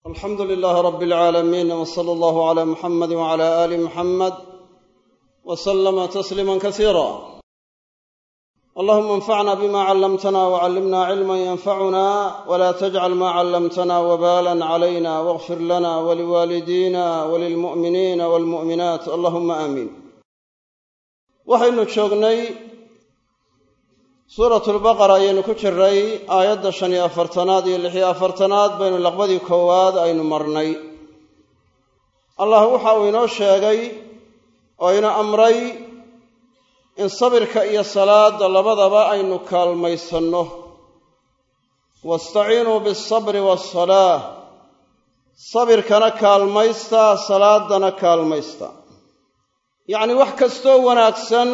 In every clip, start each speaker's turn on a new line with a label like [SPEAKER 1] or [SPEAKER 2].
[SPEAKER 1] الحمد لله رب العالمين وصلى الله على محمد وعلى آل محمد وسلم تسليما كثيرا. اللهم انفعنا بما علمتنا وعلمنا علما ينفعنا ولا تجعل ما علمتنا وبالا علينا واغفر لنا ولوالدينا وللمؤمنين والمؤمنات اللهم آمين. waxaynu joognay suuratul baqara ayaynu ku jiray aayadda 45 iyo 46 baynu laqbadii koowaad aynu marnay. allah waxa uu inoo sheegay oo ina amray in sabirka iyo salaada labadaba aynu kaalmaysanno. wastaciinuu bis-sabri was-salaah, sabirkana kaalmaysta, salaadana kaalmaysta. yacni wax kastoo wanaagsan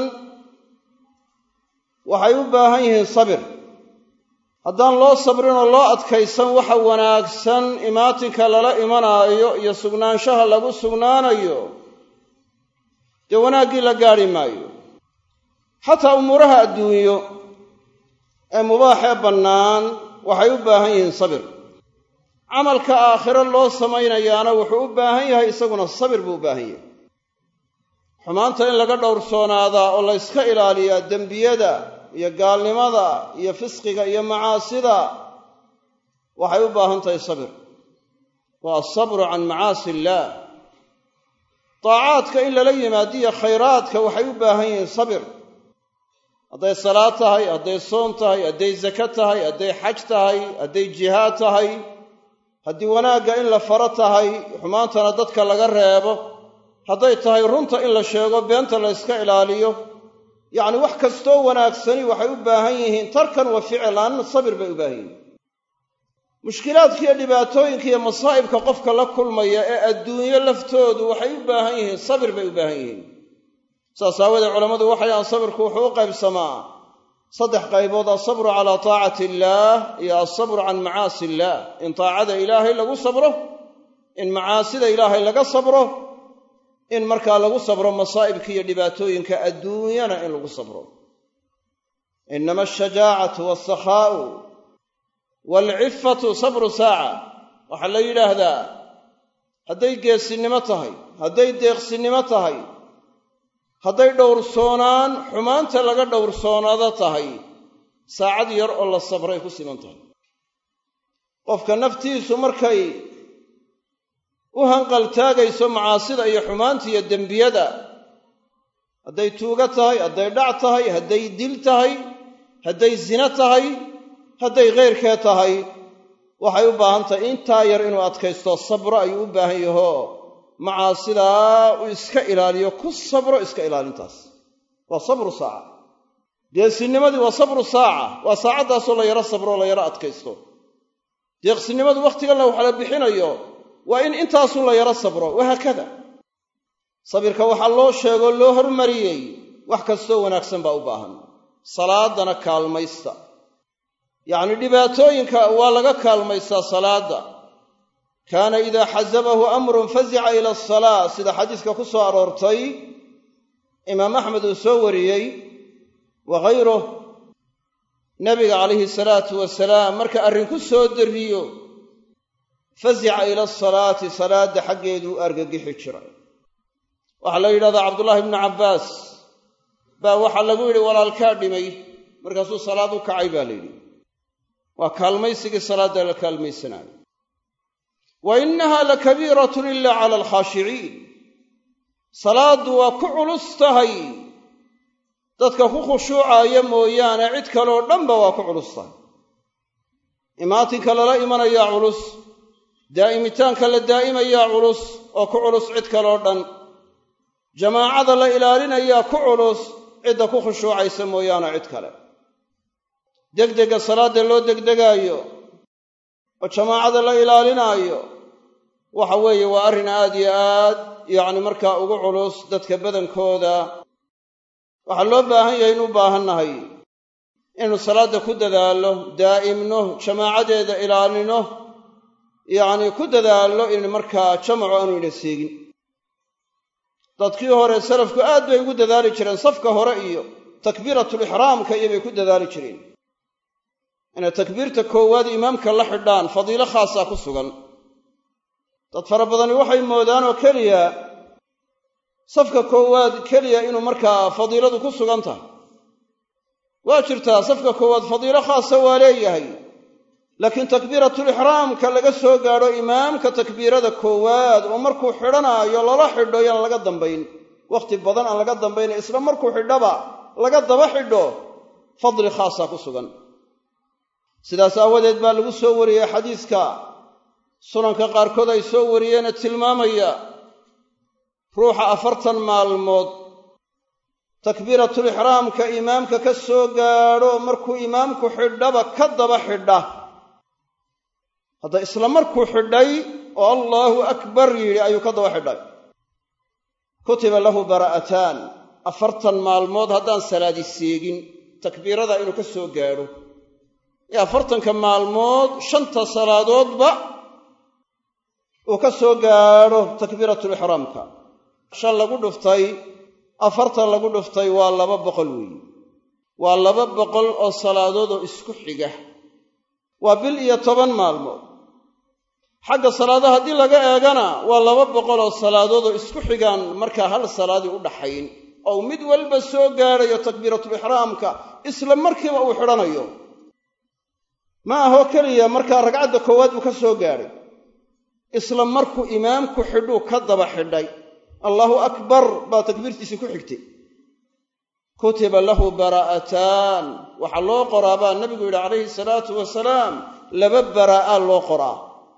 [SPEAKER 1] waxay u baahan yihiin sabir. haddaan loo sabrinoo loo adkaysan waxa wanaagsan imaatinka lala imanaayo iyo sugnaanshaha lagu sugnaanayo dee wanaaggii la gaadhi maayo. xataa umuuraha adduunyo ee mubaaxee bannaan waxay u baahan yihiin sabir. camalka aakhiro loo samaynayaana wuxuu u baahan yahay isaguna sabir buu u baahan yahay. xumaanta in laga dhowrsoonaada oo la yska ilaaliyaa dembiyada iyo gaalnimada iyo fisqiga iyo macaasida waxay u baahan tahay sabir. waa asabru can macaasi illaah. daacaadka in lala yimaadiyo khayraadka waxay u baahan yihiin sabir. hadday salaad tahay, hadday soom tahay, hadday zako tahay, hadday xaj tahay, hadday jihaad tahay, haddii wanaagga in la faro tahay, xumaantana dadka laga reebo, hadday tahay runta in la sheego, beenta la yska ilaaliyo, yacni wax kastoo wanaagsani waxay u baahan yihiin tarkan wa ficlan sabir bay u baahan yihiin. mushkilaadka iyo dhibaatooyinka iyo masaa'ibka qofka la kulmaya ee adduunyo laftoodu waxay u baahan yihiin sabir bay u baahan yihiin. saas aawadeed culammadu waxay dhahaan sabirku wuxuu u qaybsamaa 3 qaybood: asabru calaa taacati illaah iyo asabru can macaasi illaah. in taacada ilaahay lagu sabro, in macaasida ilaahay laga sabro, in markaa lagu sabro masaa'ibka iyo dhibaatooyinka adduunyana in lagu sabro. inama ashajaacatu waasakhaa'u waalcifatu sabru saaca. waxaa la yidhaahdaa hadday geesinimo tahay, hadday deeqsinimo tahay, hadday dhowrsoonaan xumaanta laga dhowrsoonaado tahay, saacad yar oo la sabray ku siman tahay. qofka naftiisu markay u hanqaltaagayso macaasida iyo xumaanta iyo dembiyada, hadday tuugo tahay, hadday dhac tahay, hadday dil tahay, hadday zina tahay, hadday khayrkee tahay, waxay u baahan tahay intaa yar inuu adkaysto. sabro ayuu u baahan yaho macaasidaa uu iska ilaaliyo, ku sabro iska ilaalintaas. waa sabru saaca. geesinimadii waa sabru saaca, waa saacaddaasoo la yaro sabro, la yaro adkaysto. deeqsinimadu wakhtiganna waxa la bixinayo waa in intaasun la yaro sabro. wahaakada sabirka waxaa loo sheegoo loo hormariyey wax kastoo wanaagsan baa u baahan. salaadana kaalmaysta, yacni dhibaatooyinka waa laga kaalmaystaa salaada. kaana idaa xasabahu amrun fazica ila asalaa, sida xadiiska ku soo aroortay imaam axmed uu soo wariyey waghayruh. nabiga calayhi salaatu wasalaam marka arrin ku soo darriyo fazica ila asalaati, salaada xaggeeduu argagixi jiray. waxaa la yidhahdaa cabdullaahi ibnu cabbaas baa waxaa lagu yidhi walaalkaa dhimay, markaasuu salaad u kacay baa la yidhi. waa kaalmaysigii salaadda la kaalmaysanaayo. wa innaha lakabiiratun ilaa cala alkhaashiciin, salaaddu waa ku culus tahay dadka ku khushuucaaya mooyaane cid kaleoo dhanba waa ku culus tahay. imaatinka lala imanayaa culus, daa'imitaanka la daa'imayaa culus oo ku culus cid kaloo dhan. jamaacada la ilaalinayaa ku culus cidda ku khushuucaysa mooyaane cid kale. degdega salaadda loo degdegaayo oo jamaacada la ilaalinaayo waxa weeye waa arrin aad iyo aad yacni markaa ugu culus dadka badankooda. waxaa loo baahan yahay inu baahannahay inaynu salaadda ku dadaallo, daa'imno, jamaacadeeda ilaalino, yacni ku dadaallo in markaa jamacu aanu ina seegin. dadkii hore salafku aad bay ugu dadaali jireen safka hore iyo takbiiratulixraamka iyo bay ku dadaali jireen. inay takbiirta koowaad imaamka la xidhaan fadiilo khaasaa ku sugan. dad fara badani waxay moodaan oo keliya safka koowaad keliya inuu markaa fadiiladu ku sugan tahay. waa jirtaa safka koowaad fadiilo khaasa waa leeyahay, laakiin takbiiratulixraamka laga soo gaadho imaamka takbiirada koowaad oo markuu xidhanaayo lala xidho yaan laga dambayn, wakhti badan aan laga dambayna isla markuu xidhaba laga daba xidho, fadli khaasaa ku sugan. sidaas aawadeed baa lagu soo wariyey xadiiska sunanka qaarkood ay soo wariyeene tilmaamaya ruuxa 40 maalmood takbiiratulixraamka imaamka ka soo gaadho markuu imaamku xidhaba ka daba xidha, hadda isla markuu xidhay oo allaahu akbar yidhi ayuu ka daba xidhay, kutiba lahu bara'ataan. 40 maalmood haddaan salaadi seegin takbiirada inuu ka soo gaadho, ee 40ka maalmood 5 salaadoodba uu ka soo gaadho takbiiratulixraamka. 5 lagu dhuftay 40 lagu dhuftay waa 200 weeye, waa 200 oo salaadood oo isku xiga, waa 1 iyo 10 maalmood. xagga salaadaha haddii laga eegana waa 200 oo salaadood oo isku xigaan markaa hal salaadii u dhaxayn, oo mid walba soo gaadhayo takbiiratulixraamka isla markiiba uu xidhanayo. ma ahoo keliya markaa ragcadda koowaad uu ka soo gaadhay, isla markuu imaamku xidhuu ka daba xidhay, allaahu akbar baa takbiirtiisii ku xigtay. kutiba lahu bara'ataan, waxaa loo qoraa baa nebigu yidhi calayhi salaatu wasalaam, 2 baraa'a loo qoraa.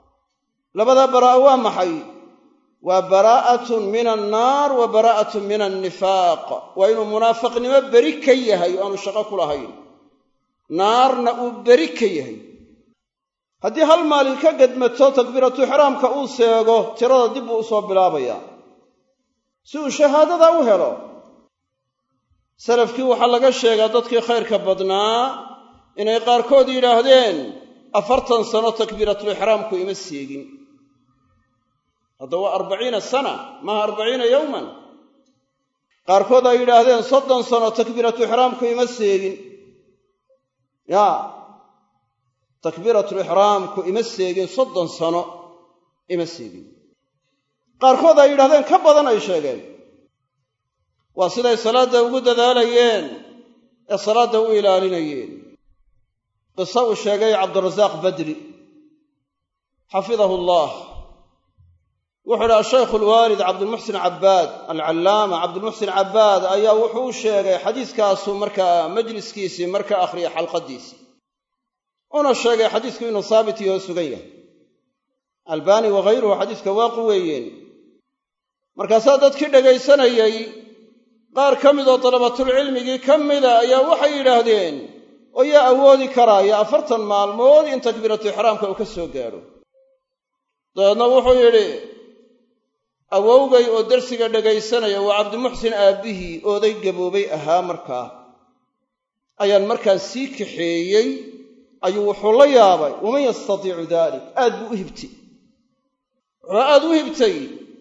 [SPEAKER 1] 2 baraa'a waa maxay? waa baraa'atun min annaar wa baraa'atun min annifaaq. waa inuu munaafiqnimo beri ka yahay oo aanu shaqo ku lahayn, naarna uu beri ka yahay. haddii hal maalin ka gadmato takbiiratuixraamka uu seego, tirada dib buu u soo bilaabayaa si uu shahaadada u helo. salafkii waxaa laga sheegaa dadkii khayrka badnaa inay qaarkood yidhaahdeen 40 sano takbiiratulixraamku ima seegin. hadda waa 40 sana maaha 40 yowman. qaarkood ay yidhaahdeen 30 sano takbiiratulixraamku ima seegin. takbiiratulixraamku ima seegin 30 sano ima seegin. qaarkood ay yidhahdeen ka badan ay sheegeen. waa siday salaadda ugu dadaalayeen ee salaadda u ilaalinayeen. qiso uu sheegay cabdirasaaq badri xafidahu allah, wuxuu idhi ashaykhu alwaalid cabdulmuxsin cabbaad, alcallaama cabdulmuxsin cabbaad ayaa wuxuu u sheegay xadiiskaasuu markaa majliskiisii marka akhriyay xalqadiisii, una sheegay xadiisku inuu saabit iyo sugan yahay. albaani waghayruhu xadiiska waa quweeyeen. markaasaa dadkii dhegaysanayay qaar ka mid oo dalabatulcilmigii ka mida ayaa waxay yidhaahdeen, oo yaa awoodi karaaya 40 maalmood in takbiiratuixraamka uu ka soo gaadho. dabeedna wuxuu yidhi, awowgay oo darsiga dhegaysanaya waa cabdimuxsin aabbihii ooday gaboobay ahaa markaa, ayaan markaa sii kaxeeyey, ayuu wuxuu la yaabay waman yastatiicu daalik. aad buu u hibtay, wuxuu aad u hibtay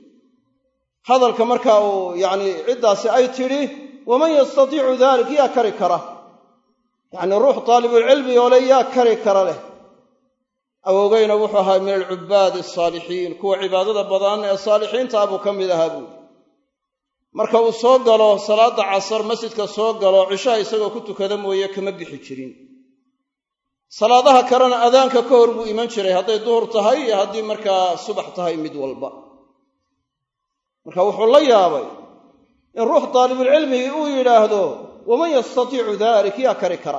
[SPEAKER 1] hadalka markaa uu ciddaasi ay tidhi waman yastatiicu daalik, yaa kari kara, ruux taalibulcilmi oo le yaa kari kara leh. awowgayna wuxuu ahaa min alcubbaadi asaalixiin, kuwa cibaadada badan ee saalixiintaa buu ka mid ahaa buuli. marka uu soo galo salaadda casar masjidka soo galo, cishaha isagoo ku tukada mooye kama bixi jirin. salaadaha kalena adaanka ka hor buu iman jiray, hadday duhur tahay iyo haddii markaa subax tahay mid walba. marka wuxuu la yaabay in ruux taalibulcilmigii uu yidhaahdo waman yastatiicu daalik, yaa kari kara.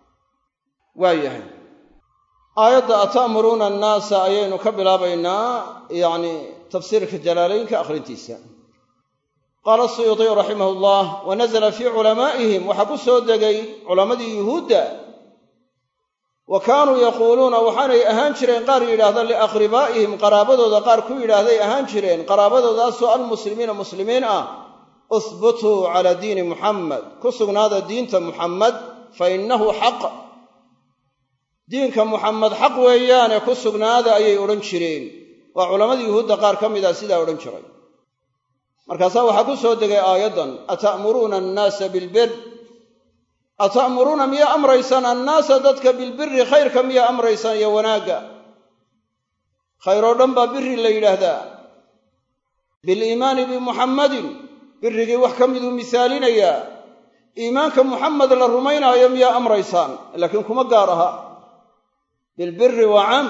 [SPEAKER 1] waa yahay aayadda ata'muruuna annaasa ayaynu ka bilaabaynaa tafsiirka jalaalaynka akhrintiisa. qaala suyuuطiyu raximah ullah, wa nazla fii culamaa'ihim, waxaa ku soo degay culammadii yuhuudda. wa kaanuu yaquuluuna, waxaanay ahaan jireen qaar yidhaahda liaqribaa'ihim, qaraabadooda qaar ku yidhaahday ahaan jireen, qaraabadoodaasoo almuslimiina muslimiin ah, uhbutuu calaa diini muxamed, ku sugnaada diinta muxamed, fa innahu xaq, diinka muxamed xaq weeyaane ku sugnaada ayay odhan jireen. waa culammadii yuhuudda qaar ka mid ah sidaa odhan jiray. markaasaa waxaa ku soo degay aayaddan, ata'muruuna annaasa bilbir, ata'muruuna miyaa amraysaan annaasa dadka bilbiri, khayrka miyaa amraysaan iyo wanaagga. khayr oo dhan baa biri la yidhaahdaa. biliimaani bimuxammadin birrigii wax ka miduu misaalinayaa iimaanka muxamed la rumaynaayo miyaa amraysaan laakiin kuma gaar aha bilbiri waa caam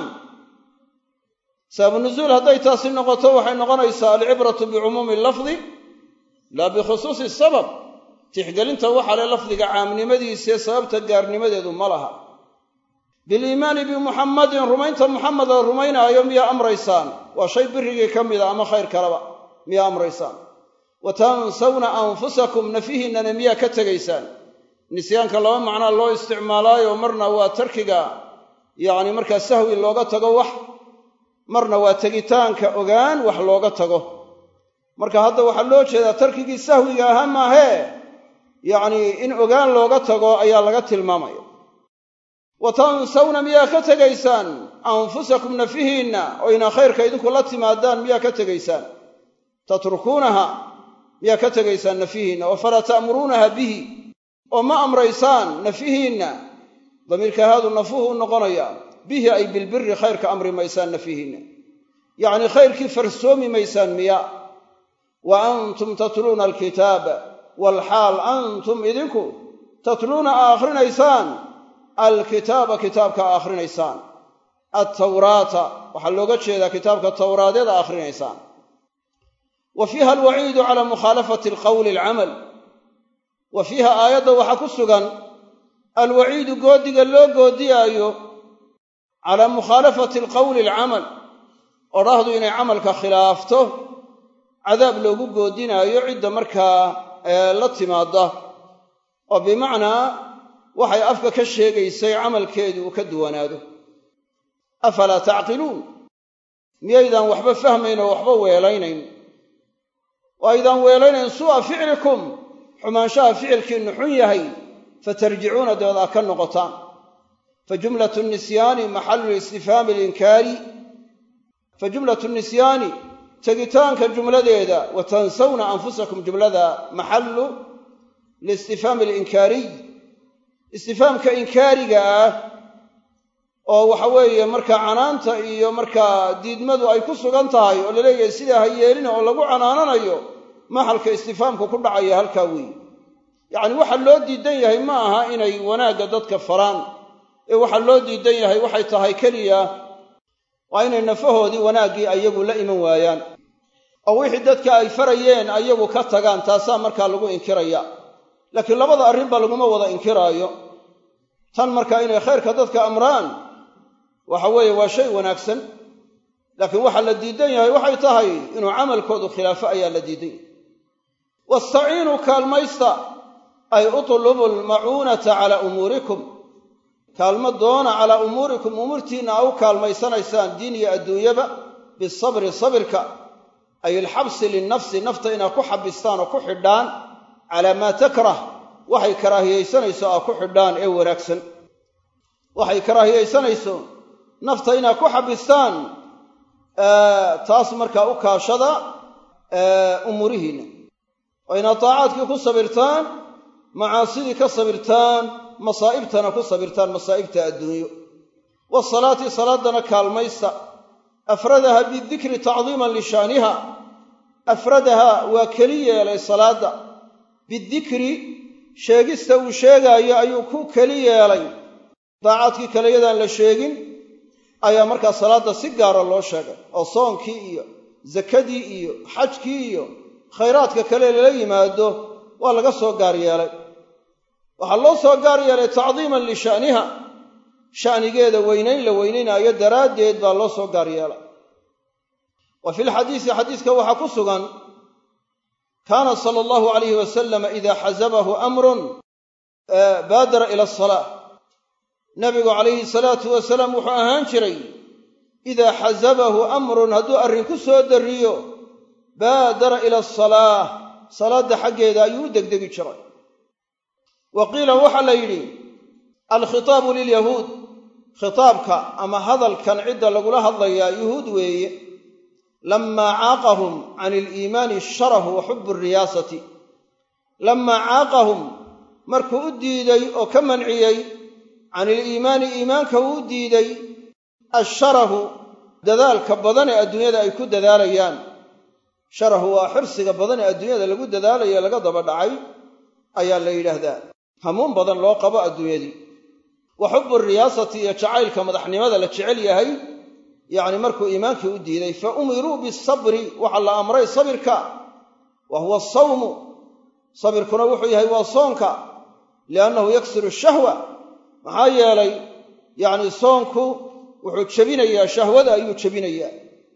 [SPEAKER 1] sababu nuzuul hadday taasi noqoto waxay noqonaysaa alcibratu bicumuumi lafdi laa bikhusuusi sabab tixgelinta waxaa le lafdiga caamnimadiisee sababta gaarnimadeedu ma laha biliimaani bimuxammadin rumaynta muxamed la rumaynaayo miyaa amraysaan waa shay birrigii ka mida ama khayr kaleba miyaa amraysaan wa tansawna anfusakum nafihiinnana miyaa ka tegaysaan nisyaanka laba macnaa loo isticmaalaayo marna waa tarkiga yacni markaa sahwi looga tago wax marna waa tegitaanka ogaan wax looga tago marka hadda waxaa loo jeedaa tarkigii sahwiga ahaa maahee yacnii in ogaan looga tago ayaa laga tilmaamaya wa tansawna miyaa ka tegaysaan anfusakum nafihiinna oo inaa khayrka idinku la timaadaan miyaa ka tegaysaan tatrukuunaha miyaa ka tegaysaan nafihiinna oo falaa ta'muruunaha bihi oo ma amraysaan nafihiinna damiirka haadu nafuhu u noqonaya bihi ay bilbiri khayrka amri maysaan nafihiinna yacnii khayrkii farsoomi maysaan miya wa antum tatluuna alkitaaba walxaal antum idinku tatluuna aa akhrinaysaan alkitaaba kitaabka aa akhrinaysaan altawraata waxaa looga jeedaa kitaabka tawraadeed aa akhrinaysaan wa fiiha alwaciidu calaa mukhaalafati alqowli alcamal wa fiiha aayadda waxaa ku sugan alwaciidu goodiga loo goodiyaayo calaa mukhaalafati alqowli alcamal odhahdu inay camalka khilaafto cadaab loogu goodinaayo cidda markaa la timaada oo bimacnaa waxay afka ka sheegaysay camalkeedu uu ka duwanaado afalaa tacqiluun miyaydaan waxba fahmayn oo waxba weelaynayn oo aydaan weelaynayn suu'a ficlikum xumaanshaha ficilkiinnu xun yahay fatarjicuuna dabeed aa ka noqotaan fajumlatu nisyaani maxallu istifhaami alinkaari fajumlatu nisyaani tegitaanka jumladeeda wa tansawna anfusakum jumlada maxallu liistifhaami alinkaariy istifhaamka inkaariga ah oo waxa weeye markaa canaanta iyo markaa diidmadu ay ku sugan tahay oo laleeyahay sidaa ha yeelina oo lagu canaananayo maxalka istifhaamka ku dhacaya halkaa weeye yacni waxa loo diidan yahay ma aha inay wanaagga dadka faraan ee waxa loo diidan yahay waxay tahay keliya waa inay nafahoodii wanaaggii ayagu la iman waayaan oo wixii dadka ay farayeen ayagu ka tagaan taasaa markaa lagu inkiraya laakiin labada arrinba laguma wada inkiraayo tan markaa inay khayrka dadka amraan waxa weeye waa shay wanaagsan laakiin waxaa la diidan yahay waxay tahay inuu camalkoodu khilaafo ayaa la diidan yahay wastaciinuu kaalmaysta ay utlubu almacuunata calaa umuurikum kaalmo doona calaa umuurikum umuurtiinna aa u kaalmaysanaysaan diin iyo adduunyaba bisabri sabirka ay ilxabsi linnafsi nafta inaad ku xabistaan oo ku xidhaan calaa maa takrah waxay karaahiyaysanayso aa ku xidhaan ee wanaagsan waxay karaahiyaysanayso nafta inaad ku xabistaan taas markaa u kaashada umuurihiinna oo inaad daacaadkii ku sabirtaan macaasidii ka sabirtaan masaa'ibtana ku sabirtaan masaa'ibta adduunyo wasalaati salaaddana kaalmaysta afradaha bidikri tacdiiman lishaaniha afradaha waa keli yeelay salaadda bidikri sheegista uu sheegaayo ayuu ku keli yeelay daacaadkii kale yadaan la sheegin ayaa markaa salaadda si gaara loo sheegay oo soonkii iyo sakadii iyo xajkii iyo khayraadka kale lala yimaado waa laga soo gaar yeelay waxaa loo soo gaar yeelay tacdiiman lishaaniha sha'nigeeda weynayn la weynaynaayo daraaddeed baa loo soo gaar yeelay wa fi lxadiisi xadiiska waxaa ku sugan kaana sala allahu calayhi wasalama idaa xasabahu amrun baadara ila asalaa nabigu calayhi salaatu wasalaam wuxuu ahaan jiray idaa xasabahu amrun hadduu arrin ku soo darriyo baadara ila asalaa salaadda xaggeeda ayuu u degdegi jiray wa qiila waxaa la yidhi alkhitaabu lilyahuud khitaabka ama hadalkan cidda lagula hadlayaa yuhuud weeye lamaa caaqahum can iliimaani sharahu wa xubu riyaasati lamaa caaqahum markuu u diiday oo ka manciyey can iliimaani iimaanka uu u diiday asharahu dadaalka badan ee adduunyada ay ku dadaalayaan sharahu waa xirsiga badan ee adduunyada lagu dadaalayo laga daba dhacay ayaa la yidhaahdaa hamuun badan loo qabo adduunyadii wa xubbu riyaasati iyo jacaylka madaxnimada la jecel yahay yacni markuu iimaankii u diiday fa umiruu bisabri waxaa la amray sabirka wa huwa asawmu sabirkuna wuxuu yahay waa soonka liannahu yaksiru shahwa maxaa yeelay yacni soonku wuxuu jebinayaa shahwada ayuu jebinayaa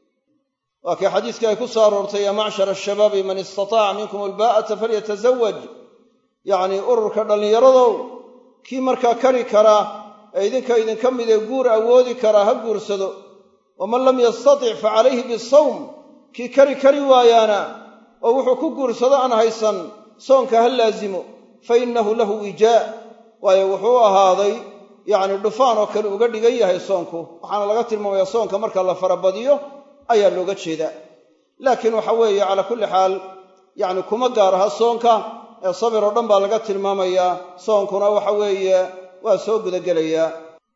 [SPEAKER 1] waa kii xadiiskii ay ku soo aroortay yaa macshara ashabaabi man istataaca minkum albaa'ata falyatazawaj yacnii ururka dhallinyaradow kii markaa kari karaa ee idinka mid ee guur awoodi karaa ha guursado waman lam yastatic fa calayhi bisawm kii kari waayaana oo wuxuu ku guursado aan haysan soonka ha laasimo fa innahu lahu wijaa waayo wuxuu ahaaday yacni dhufaan oo kale uga dhigan yahay soonku waxaana laga tilmaamayaa soonka marka la farabadiyo ayaa looga jeedaa laakiin waxa weeye calaa kulli xaal yacni kuma gaar aha soonka ee sabir oo dhan baa laga tilmaamayaa soonkuna waxa weeye waa soo gudagelayaa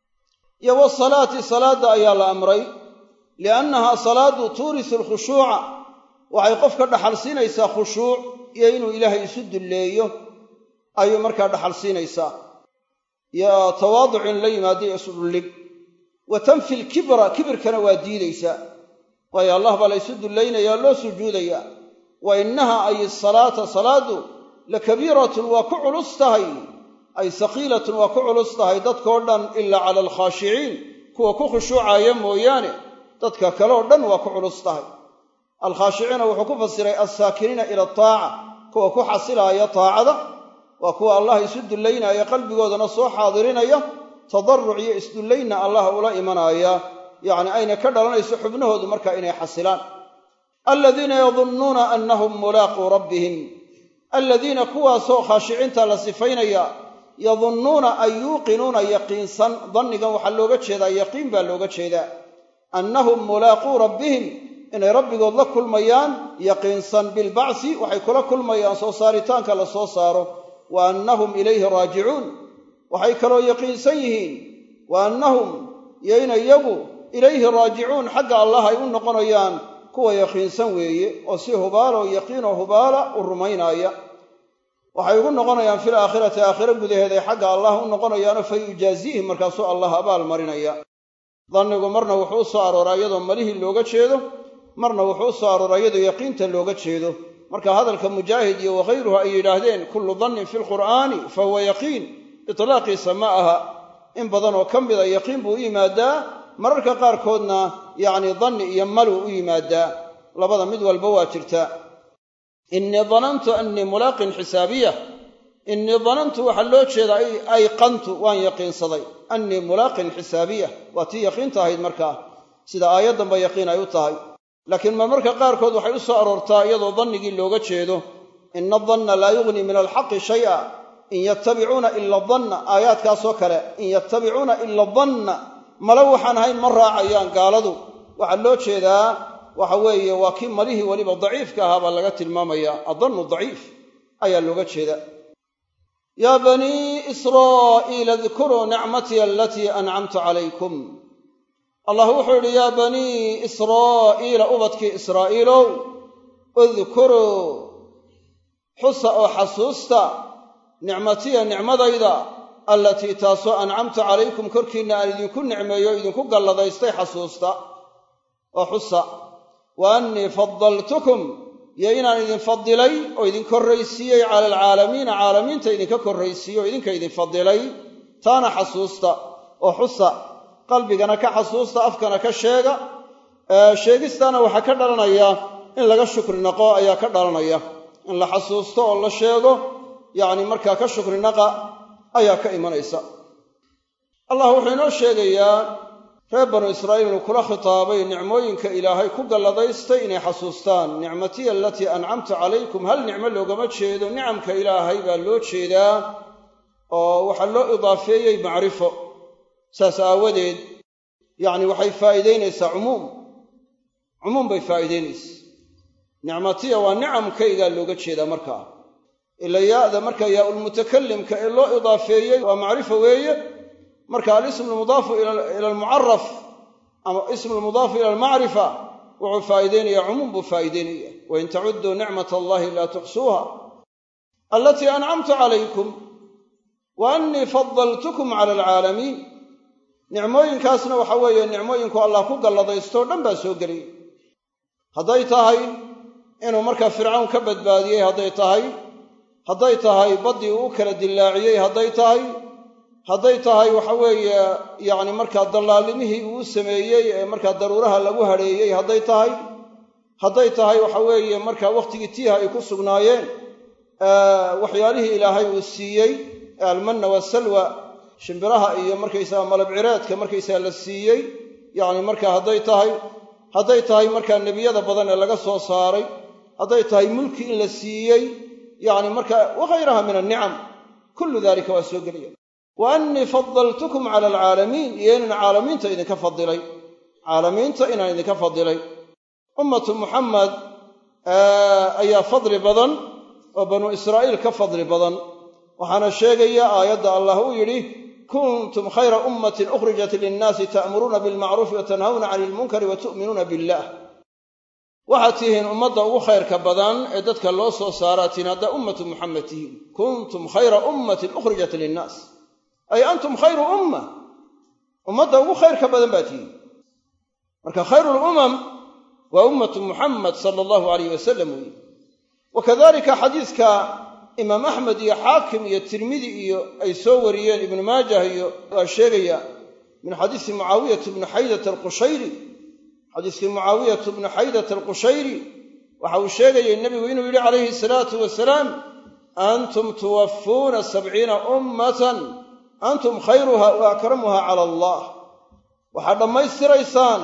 [SPEAKER 1] iyo wasalaati salaadda ayaa la amray liannahaa salaadu tuurisu alkhushuuca waxay qofka dhaxal siinaysaa khushuuc iyo inuu ilaahay isu dulleeyo ayuu markaa dhaxal siinaysaa iyo tawaaduc in la yimaado iyo isudhullig wa tanfi lkibra kibirkana waa diidaysaa waayo allah baa la ysu dullaynayaa loo sujuudayaa wa innaha ay salaata salaadu lakabiiratun waa ku culus tahay ay saqiilatun waa ku culus tahay dadkao dhan ilaa cala alkhaashiciin kuwa ku khushuucaaya mooyaane dadka kale oo dhan waa ku culus tahay alkhaashiciina wuxuu ku fasiray alsaakiniina ila ataaca kuwa ku xasilaaya taacada waa kuwa allah isu dullaynaya qalbigoodana soo xaadirinaya tadarruc iyo isdullaynna allah ula imanaya yacni ayna ka dhalanayso xubnahoodu markaa inay xasilaan aladiina yadunnuuna annahum mulaaquu rabbihim aladiina kuwaasoo khaashiciinta la sifaynaya yadunnuuna ay yuuqinuuna yaqiinsan dannigan waxaa looga jeedaa yaqiin baa looga jeedaa annahum mulaaquu rabbihim inay rabbigood la kulmayaan yaqiinsan bilbacsi waxay kula kulmayaan soo saaritaanka la soo saaro wa annahum ilayhi raajicuun waxay kaloo yaqiinsan yihiin wa annahum iyo inay iyagu ilayhi raajicuun xagga allah ay u noqonayaan kuwa yaqiinsan weeye oo si hubaaloo yaqiinoo hubaala u rumaynaaya waxay ugu noqonayaan fil aakhirati aakhiro gudaheed ay xagga allah u noqonayaanoo fa yujaaziihim markaasuu allah abaal marinaya dannigu marna wuxuu u soo arooraa iyadoo malihii looga jeedo marna wuxuu u soo arooraa iyadoo yaqiinta looga jeedo marka hadalka mujaahid iyo wakhayruhu ay yidhaahdeen kullu dannin fi lqur'aani fa huwa yaqiin itlaaqiisa ma aha in badan oo ka mida yaqiin buu u yimaadaa mararka qaarkoodna yacni danni iyo maluu u yimaadaa labada mid walba waa jirtaa innii danantu annii mulaaqin xisaabiya innii danantu waxaa loo jeedaa ayqantu waan yaqiinsaday annii mulaaqin xisaabiya waa tii yaqiinta ahayd markaa sida aayaddanba yaqiin ay u tahay laakiin marmarka qaarkood waxay u soo aroortaa iyadoo dannigii looga jeedo ina adanna laa yugnii min alxaqi shay'a in yattabicuuna ila danna aayaadkaasoo kale in yattabicuuna ila danna male waxaan ahayn ma raacayaan gaaladu waxaa loo jeedaa waxa weeye waa kii malihii weliba daciifka ahaa baa laga tilmaamayaa adannu daciif ayaa looga jeeda yaa banii israa'iila dkuruu nicmatii alatii ancamtu calaykum allah wuxuu yidhi yaa banii israa'iila ubadkii israa'iilow udkuruu xusa oo xasuusta nicmatiya nicmadayda allatii taasoo ancamtu calaykum korkiinna aan idinku nicmeeyo idinku galladaystay xasuusta oo xusa wa annii faddaltukum iyo inaan idin fadilay oo idin korraysiiyey cala alcaalamiina caalamiinta idinka korraysiiye oo idinka idin fadilay taana xasuusta oo xusa qalbigana ka xasuusta afkana ka sheega sheegistaana waxaa ka dhalanaya in laga shukri naqo ayaa ka dhalanaya in la xasuusto oo la sheego yacni markaa ka shukri naqa ayaa ka imanaysa allah wuxuu inoo sheegayaa reer banu israa'iil inuu kula khitaabay nicmooyinka ilaahay ku galladaystay inay xasuustaan nicmatiya alatii ancamtu calaykum hal nicmo loogama jeedo nicamka ilaahay baa loo jeedaa oo waxaa loo idaafeeyey macrifo saas aawadeed yacni waxay faa'iidaynaysaa cumuum bay faa'iidaynaysaa nicmatiya waa nicamkaygaa looga jeedaa markaa ila yaada marka yaa-ulmutakallimka ee loo idaafeeyey waa macrifo weeye marka alismu almudaafu ila almucaraf ama ismu almudaafu ila almacrifa wuxuu faa'iidaynaya cumuum buu faa'iidaynaya wain tacudduu nicmata allahi laa tuxsuuha alatii ancamtu calaykum wa annii fadaltukum cala alcaalamiin nicmooyinkaasna waxa weeye nicmooyinku allah ku galladaystooo dhan baa soo geliyay hadday tahay inuu markaa fircawn ka badbaadiyey hadday tahay baddii uu u kala dillaaciyey hadday tahay waxa weeye yacni markaa dallaalimihii uu u sameeyey ee markaa daruuraha lagu hadheeyey hadday tahay waxa weeye markaa wakhtigii tiiha ay ku sugnaayeen waxyaalihii ilaahay uu siiyey ee almanna waasalwa shimbiraha iyo markaysaga malabcireedka markaysaga la siiyey yacni markaa hadday tahay markaa nebiyada badan ee laga soo saaray hadday tahay mulki in la siiyey yacni markaa waghayraha min annicam kullu dalika waa soo gelaya wa annii fadaltukum cala alcaalamiin iyo inaan caalamiinta inaan idinka fadilay ummatu muxamed ayaa fadli badan oo banuu israa'iil ka fadli badan waxaana sheegaya aayadda allah uu yidhi kuntum khayra ummatin ukhrijat linnaasi ta'muruuna bilmacruufi wa tanhawna cani ilmunkari wa tu'minuuna billah waxaad tihiin ummadda ugu khayrka badan ee dadka loo soo saaraa tihiin haddaa ummatu muxamed tihiin kuntum khayra ummatin ukhrijat linnaas ay antum khayru ummadda ugu khayrka badan baa tihiin marka khayruulumam waa ummatu muxamed sala allahu alayh wasalam weeye wakadalika xadiiska imaam axmed iyo xaakim iyo tirmidi iyo ay soo wariyeen ibnu maajah iyo waa sheegaya min xadiisi mucaawiyata bni xaydata alqushayri xadiiskii mucaawiyatu bni xaydata alqushayri waxa uu sheegayay nebigu inuu yidhi calayhi salaatu wasalaam antum tuwaffuuna 70 ummatan antum khayruha wa akramuha cala allah waxaad dhammaystiraysaan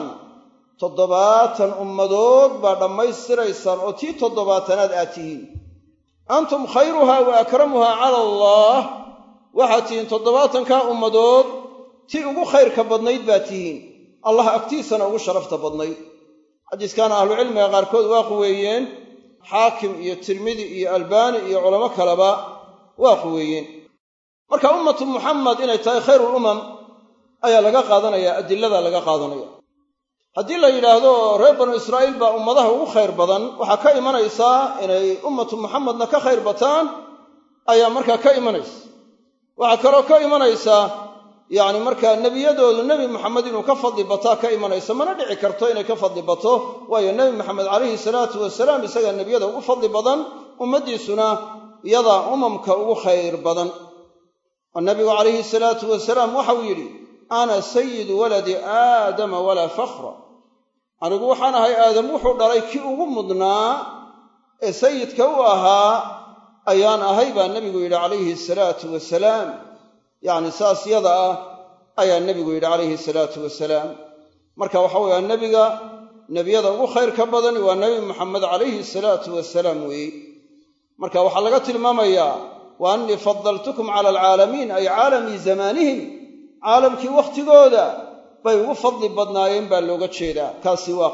[SPEAKER 1] 70 ummadood baa dhammaystiraysaan oo tii 70aad aad tihiin antum khayruha wa akramuha cala allah waxaad tihiin 70kaa ummadood tii ugu khayrka badnayd baa tihiin allah agtiisana ugu sharafta badnayd xadiiskaana ahlucilmiga qaarkood waa quweeyeen xaakim iyo tirmidi iyo albaani iyo culamo kaleba waa quweeyeen marka ummatu muxamed inay tahay khayruulumam ayaa laga qaadanaya adilada laga qaadanaya haddii la yidhaahdo reer banu israa'iil baa ummadaha ugu khayr badan waxaa ka imanaysaa inay ummatu muxamedna ka khayr bataan ayaa markaa ka imanaysa waxaa kaloo ka imanaysaa yacni markaa nebiyadoodu nebi maxamed inuu ka fadli bataa ka imanayso mana dhici karto inay ka fadli bato waayo nebi maxamed calayhi salaatu wasalaam isagaa nebiyada ugu fadli badan ummaddiisuna iyadaa umamka ugu khayr badan oo nebigu calayhi salaatu wasalaam waxau yidhi ana sayidu waladi aadama walaa fakhra anigu waxaan ahay aadam wuxuu dhalay kii ugu mudnaa ee sayidka u ahaa ayaan ahay baa nebigu yidhi calayhi salaatu wasalaam yacni saas yada ah ayaa nebigu yidhi calayhi salaatu wasalaam marka waxa weeye nebiyada ugu khayrka badan waa nebi maxamed calayhi salaatu wasalaam weeye marka waxaa laga tilmaamayaa wa annii fadaltukum cala alcaalamiin ay caalamii zamaanihim caalamkii wakhtigooda bay ugu fadli badnaayeen baa looga jeedaa kaasi waa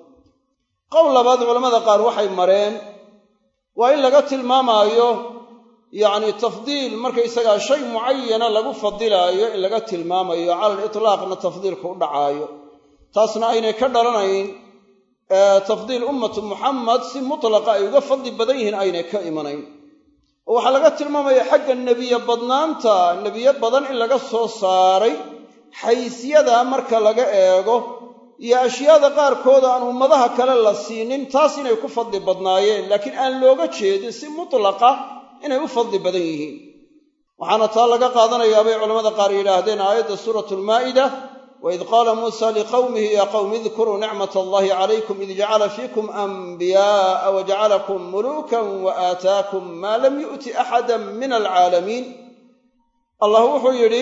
[SPEAKER 1] qowl labaad culammada qaar waxay mareen waa in laga tilmaamaayo yacni tafdiil markaysagaa shay mucayana lagu fadilaayo in laga tilmaamayo cala alitlaaqna tafdiilku u dhacaayo taasna aynay ka dhalanayn tafdiil ummatu muxamed si mutlaqa ay uga fadli badan yihiin aynay ka imanayn oo waxaa laga tilmaamaya xagga nebiye badnaanta nebiye badan in laga soo saaray xaysiyada marka laga eego iyo ashyaada qaarkooda aan ummadaha kale la siinin taas inay ku fadli badnaayeen laakiin aan looga jeedin si mutlaqa inay u fadli badan yihiin waxaana taa laga qaadanayaa bay culammada qaar yidhaahdeen aayadda suuratu almaa'ida waid qaala muusa liqawmihi yaa qawmi idkuruu nicmata allahi calaykum id jacala fiikum anbiyaa'a wajacalakum muluukan wa aataakum maa lam yu'ti axadan min alcaalamiin allah wuxuu yidhi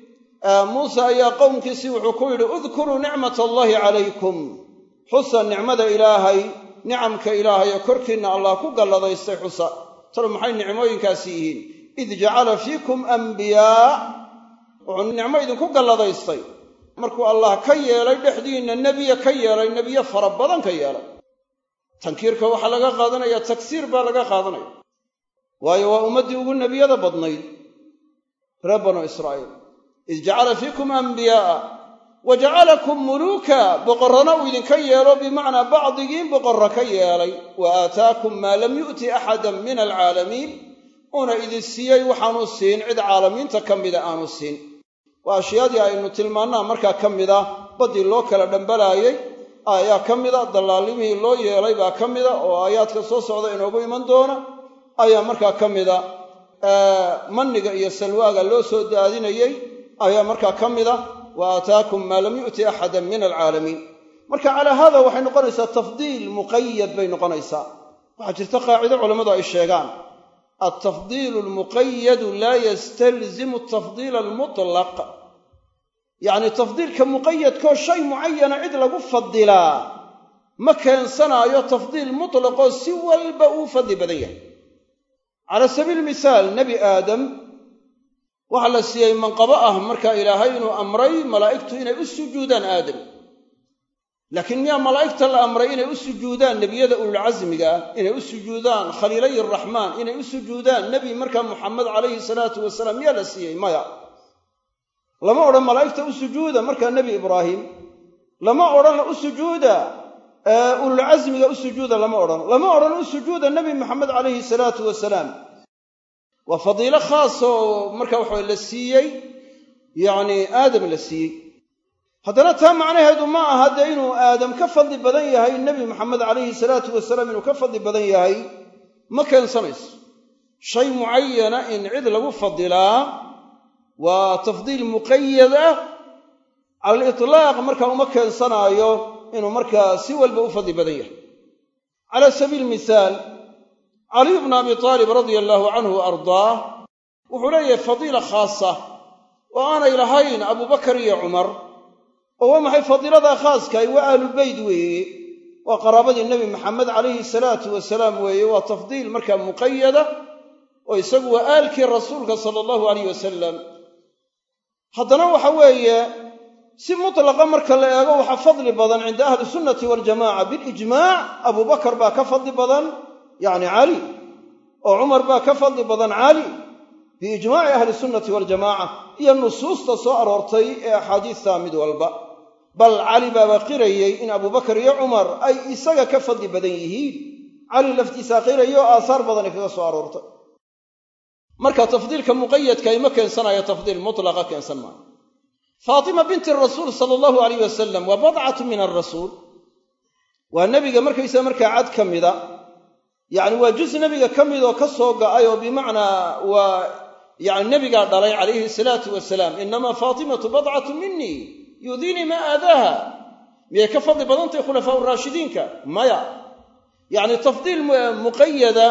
[SPEAKER 1] muuse ayaa qowmkiisii wuxuu ku yidhi udkuruu nicmata allahi calaykum xusa nicmada ilaahay nicamka ilaahay oo korkiinna allah ku galladaystay xusa talo maxay nicmooyinkaasi yihiin id jacala fiikum anbiyaa wuxuu nicmo idinku galladaystay markuu allah ka yeelay dhexdiinna nebiye ka yeelay nebiye fara badan ka yeelay tankiirka waxaa laga qaadanaya tagsiir baa laga qaadanaya waayo waa ummaddii ugu nebiyada badnayd reer banu israa'iil id jacala fiikum anbiyaa'a wajacalakum muluuka boqorrana uu idinka yeelo bimacnaa bacdigiin boqorra ka yeelay wa aataakum maa lam yu'ti axadan min alcaalamiin uuna idin siiyey waxaanu siin cid caalamiinta ka mida aanu siin waa ashyaadii aynu tilmaannaa markaa ka mida baddii loo kala dhambalaayey ayaa ka mida dallaalimihii loo yeelay baa ka mida oo aayaadka soo socda inoogu iman doona ayaa markaa ka mida manniga iyo salwaaga loo soo daadinayey ayaa markaa ka mida wa aataakum maa lam yu'ti axadan min alcaalamiin marka calaa haada waxay noqonaysaa tafdiil muqayad bay noqonaysaa waxaa jirta qaacido culammadu ay sheegaan altafdiilu almuqayadu laa yastalzimu atafdiila almutlaq yacni tafdiilka muqayadkoo shay mucayana cid lagu fadilaa ma keensanaayo tafdiil mutlaqoo si walba uu fadli badan yahay cala sabiili misaal nebi aadam waxaa la siiyey manqabo ah markaa ilaahay inuu amray malaa'igtu inay u sujuudaan aadam laakiin miyaa malaa'igta la amray inay u sujuudaan nebiyada ululcasmiga ah inay u sujuudaan khaliilay araxmaan inay u sujuudaan nebi markaa muxamed calayhi salaatu wasalaam miyaa la siiyey maya lama odhan malaa'igta u sujuuda markaa nebi ibraahim lama odhan u sujuuda ululcasmiga u sujuuda lama odhan u sujuuda nebi moxamed calayhi salaatu wasalaam waa fadiilo khaas oo marka waxaa la siiyey yacni aadam la siiyey haddana taa macnaheedu ma aha dee inuu aadam ka fadli badan yahay nebi moxamed calayhi salaatu wasalaam inuu ka fadli badan yahay ma keensanayso shay mucayana in cid lagu fadilaa waa tafdiil muqayad ah cala alitlaaq markaa uma keensanaayo inuu markaa si walba u fadli badan yahay cala sabiili mihaal caliy bnu abi aalib radia allaahu canhu wa ardaah wuxuu leeyahay fadiila khaasa oo aanay lahayn abubakar iyo cumar oo waa maxay fadiiladaa khaaskahay waa ahlulbeyt weeye waa qaraabadii nebi maxamed calayhi salaatu wasalaam weeye waa tafdiil markaa muqayada oo isagu waa aalkii rasuulka sala allahu alayh wasalam haddana waxa weeye si mutlaqa marka la eego waxaa fadli badan cinda ahli sunnati waljamaca bilijmaac abubakar baa ka fadli badan yacni cali oo cumar baa ka fadli badan cali biijmaaci ahli sunnati waljamaaca iyo nusuusta soo aroortay ee axaadiista mid walba bal cali baaba qirayey in abubakar iyo cumar ay isaga ka fadli badan yihiin cali laftiisaa qirayo oo aasaar badani kaga soo aroortay marka tafdiilka muqayadka ima keensanayo tafdiil mutlaqa keensan maayo faatima binti rasuul sala allahu alayh wasalam waa badcatu min alrasuul waa nebiga markaysaa markaa cad ka mida yacni waa juz nebiga ka mid oo ka soo ga'ay oo bimacnaa waa yacni nebigaa dhalay calayhi salaatu wasalaam inamaa faatimatu badcatu minii yudiinii maa aadaaha miyay ka fadli badantahay khulafaa uraashidiinka maya yacni tafdiil muqayada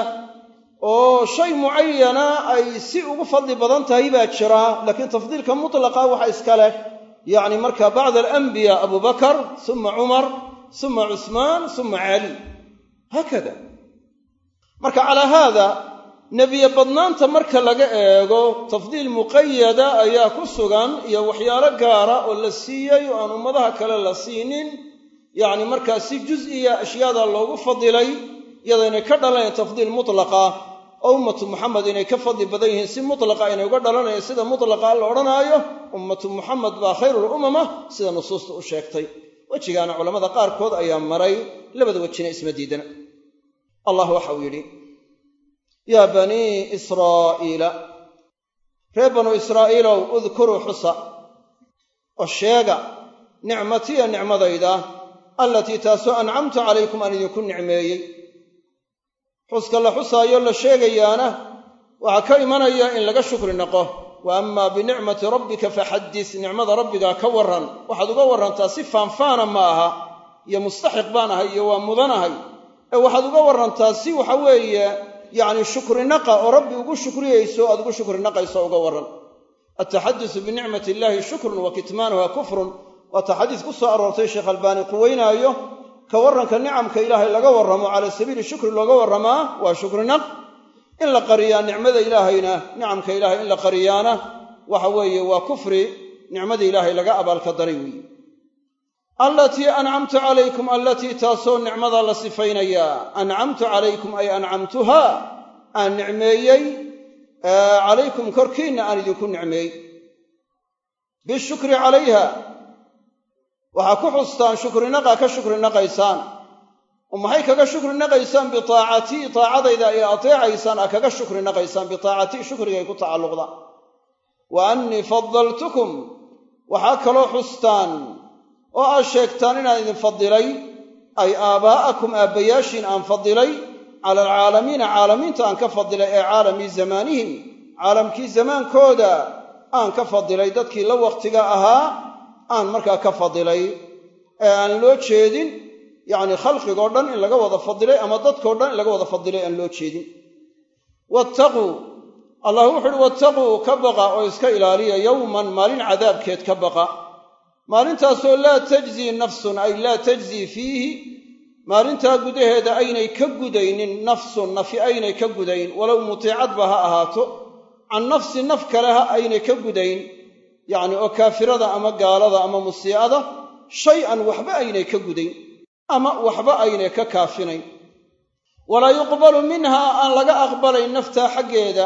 [SPEAKER 1] oo shay mucayana ay si ugu fadli badan tahay baa jira laakiin tafdiilka mutlaqa waxa iska leh yacni marka bacda alanbiya abubakar uma cumar uma cusmaan uma cali haakada marka calaa haada nebiye badnaanta marka laga eego tafdiil muqayada ayaa ku sugan iyo waxyaalo gaara oo la siiyey oo aan ummadaha kale la siinin yacni markaa si juz'iya ashyaada loogu fadilay iyadaynay ka dhalanayn tafdiil mutlaqa oo ummatu muxamed inay ka fadli badan yihiin si mutlaqa inay uga dhalanayo sida mutlaqa la odhanaayo ummatu muxamed baa khayrulumama sida nusuusta u sheegtay wejigaana culammada qaarkood ayaa maray labada wejina isma diidana allah waxa uu yidhi yaa banii israa'iila reer banu israa'iilow udkuruu xusa oo sheega nicmatiya nicmadayda allatii taasoo ancamtu calaykum aan idinku nicmeeyey xuska la xusaayo la sheegayaana waxaa ka imanaya in laga shukri noqo wa ammaa binicmati rabbika faxaddis nicmada rabbigaa ka warran waxaad uga warrantaa si faanfaana ma aha iyo mustaxiq baan ahay iyo waa mudanahay ee waxaad uga warrantaa si waxa weeye yacni shukrinaqa oo rabbi ugu shukriyayso aad ugu shukrinaqayso uga warran altaxadusu binicmati illaahi shukrun wa kitmaanuha kufrun waata xadiis ku soo aroortay sheekh albaani quweynaayo ka warranka nicamka ilaahay laga warramo cala sabiili shukri looga warramaa waa shukrinaq in la qariyaa nicmada ilaahayna nicamka ilaahay in la qariyaana waxa weeye waa kufri nicmada ilaahay laga abaalka daray weeye allatii ancamtu calaykum allatii taasoo nicmada la sifaynayaa ancamtu calaykum ay ancamtuhaa aan nicmeeyey calaykum korkiinna aan idinku nicmeey bishukri calayha waxaa ku xustaan shukrinaqaa ka shukrinaqaysaan oo maxay kaga shukrinaqaysaan bitaacatii taacadayda ay ateecaysaan aa kaga shukrinaqaysaan bitaacatii shukrigay ku tacalluqda wa annii fadaltukum waxaa kaloo xustaan oo aad sheegtaan inaan idin fadilay ay aabaa'akum aabbayaashiin aan fadilay cala alcaalamiina caalamiinta aan ka fadilay ee caalami zamaanihim caalamkii zamaankooda aan ka fadilay dadkii la wakhtiga ahaa aan markaa ka fadilay ee aan loo jeedin yacni khalqigoo dhan in laga wada fadilay ama dadkoo dhan in laga wada fadilay aan loo jeedin wattaquu allah wuxu uhi wattaquu ka baqa oo iska ilaaliya yowman maalin cadaabkeed ka baqa maalintaasoo laa tajzii nafsun ay laa tajzii fiihi maalintaa gudaheeda aynay ka gudaynin nafsun nafi aynay ka gudayn walow mutiicadba ha ahaato can nafsi naf kale ha aynay ka gudayn yacni oo kaafirada ama gaalada ama musii'ada shay-an waxba aynay ka gudayn ama waxba aynay ka kaafinayn walaa yuqbalu minhaa aan laga aqbalayn naftaa xaggeeda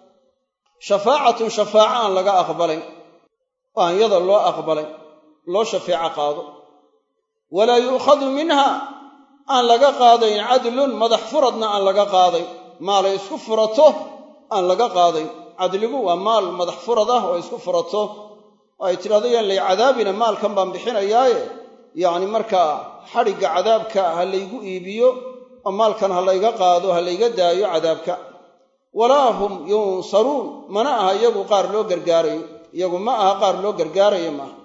[SPEAKER 1] shafaacatun shafaaco aan laga aqbalayn oo aan yada loo aqbalayn loo shafeeco qaado walaa yu'khadu minha aan laga qaadayn cadlun madax furadna aan laga qaadayn maalay isku furato aan laga qaadayn cadligu waa maal madax furad ah oo isku furato oo ay tidhahdo yaan lay cadaabina maalkan baan bixinayaaye yacni markaa xadhigga cadaabka ha laygu iibiyo oo maalkan ha layga qaado ha layga daayo cadaabka walaa hum yunsaruun mana aha iyagu qaar loo gargaarayo iyagu ma aha qaar loo gargaarayo maaha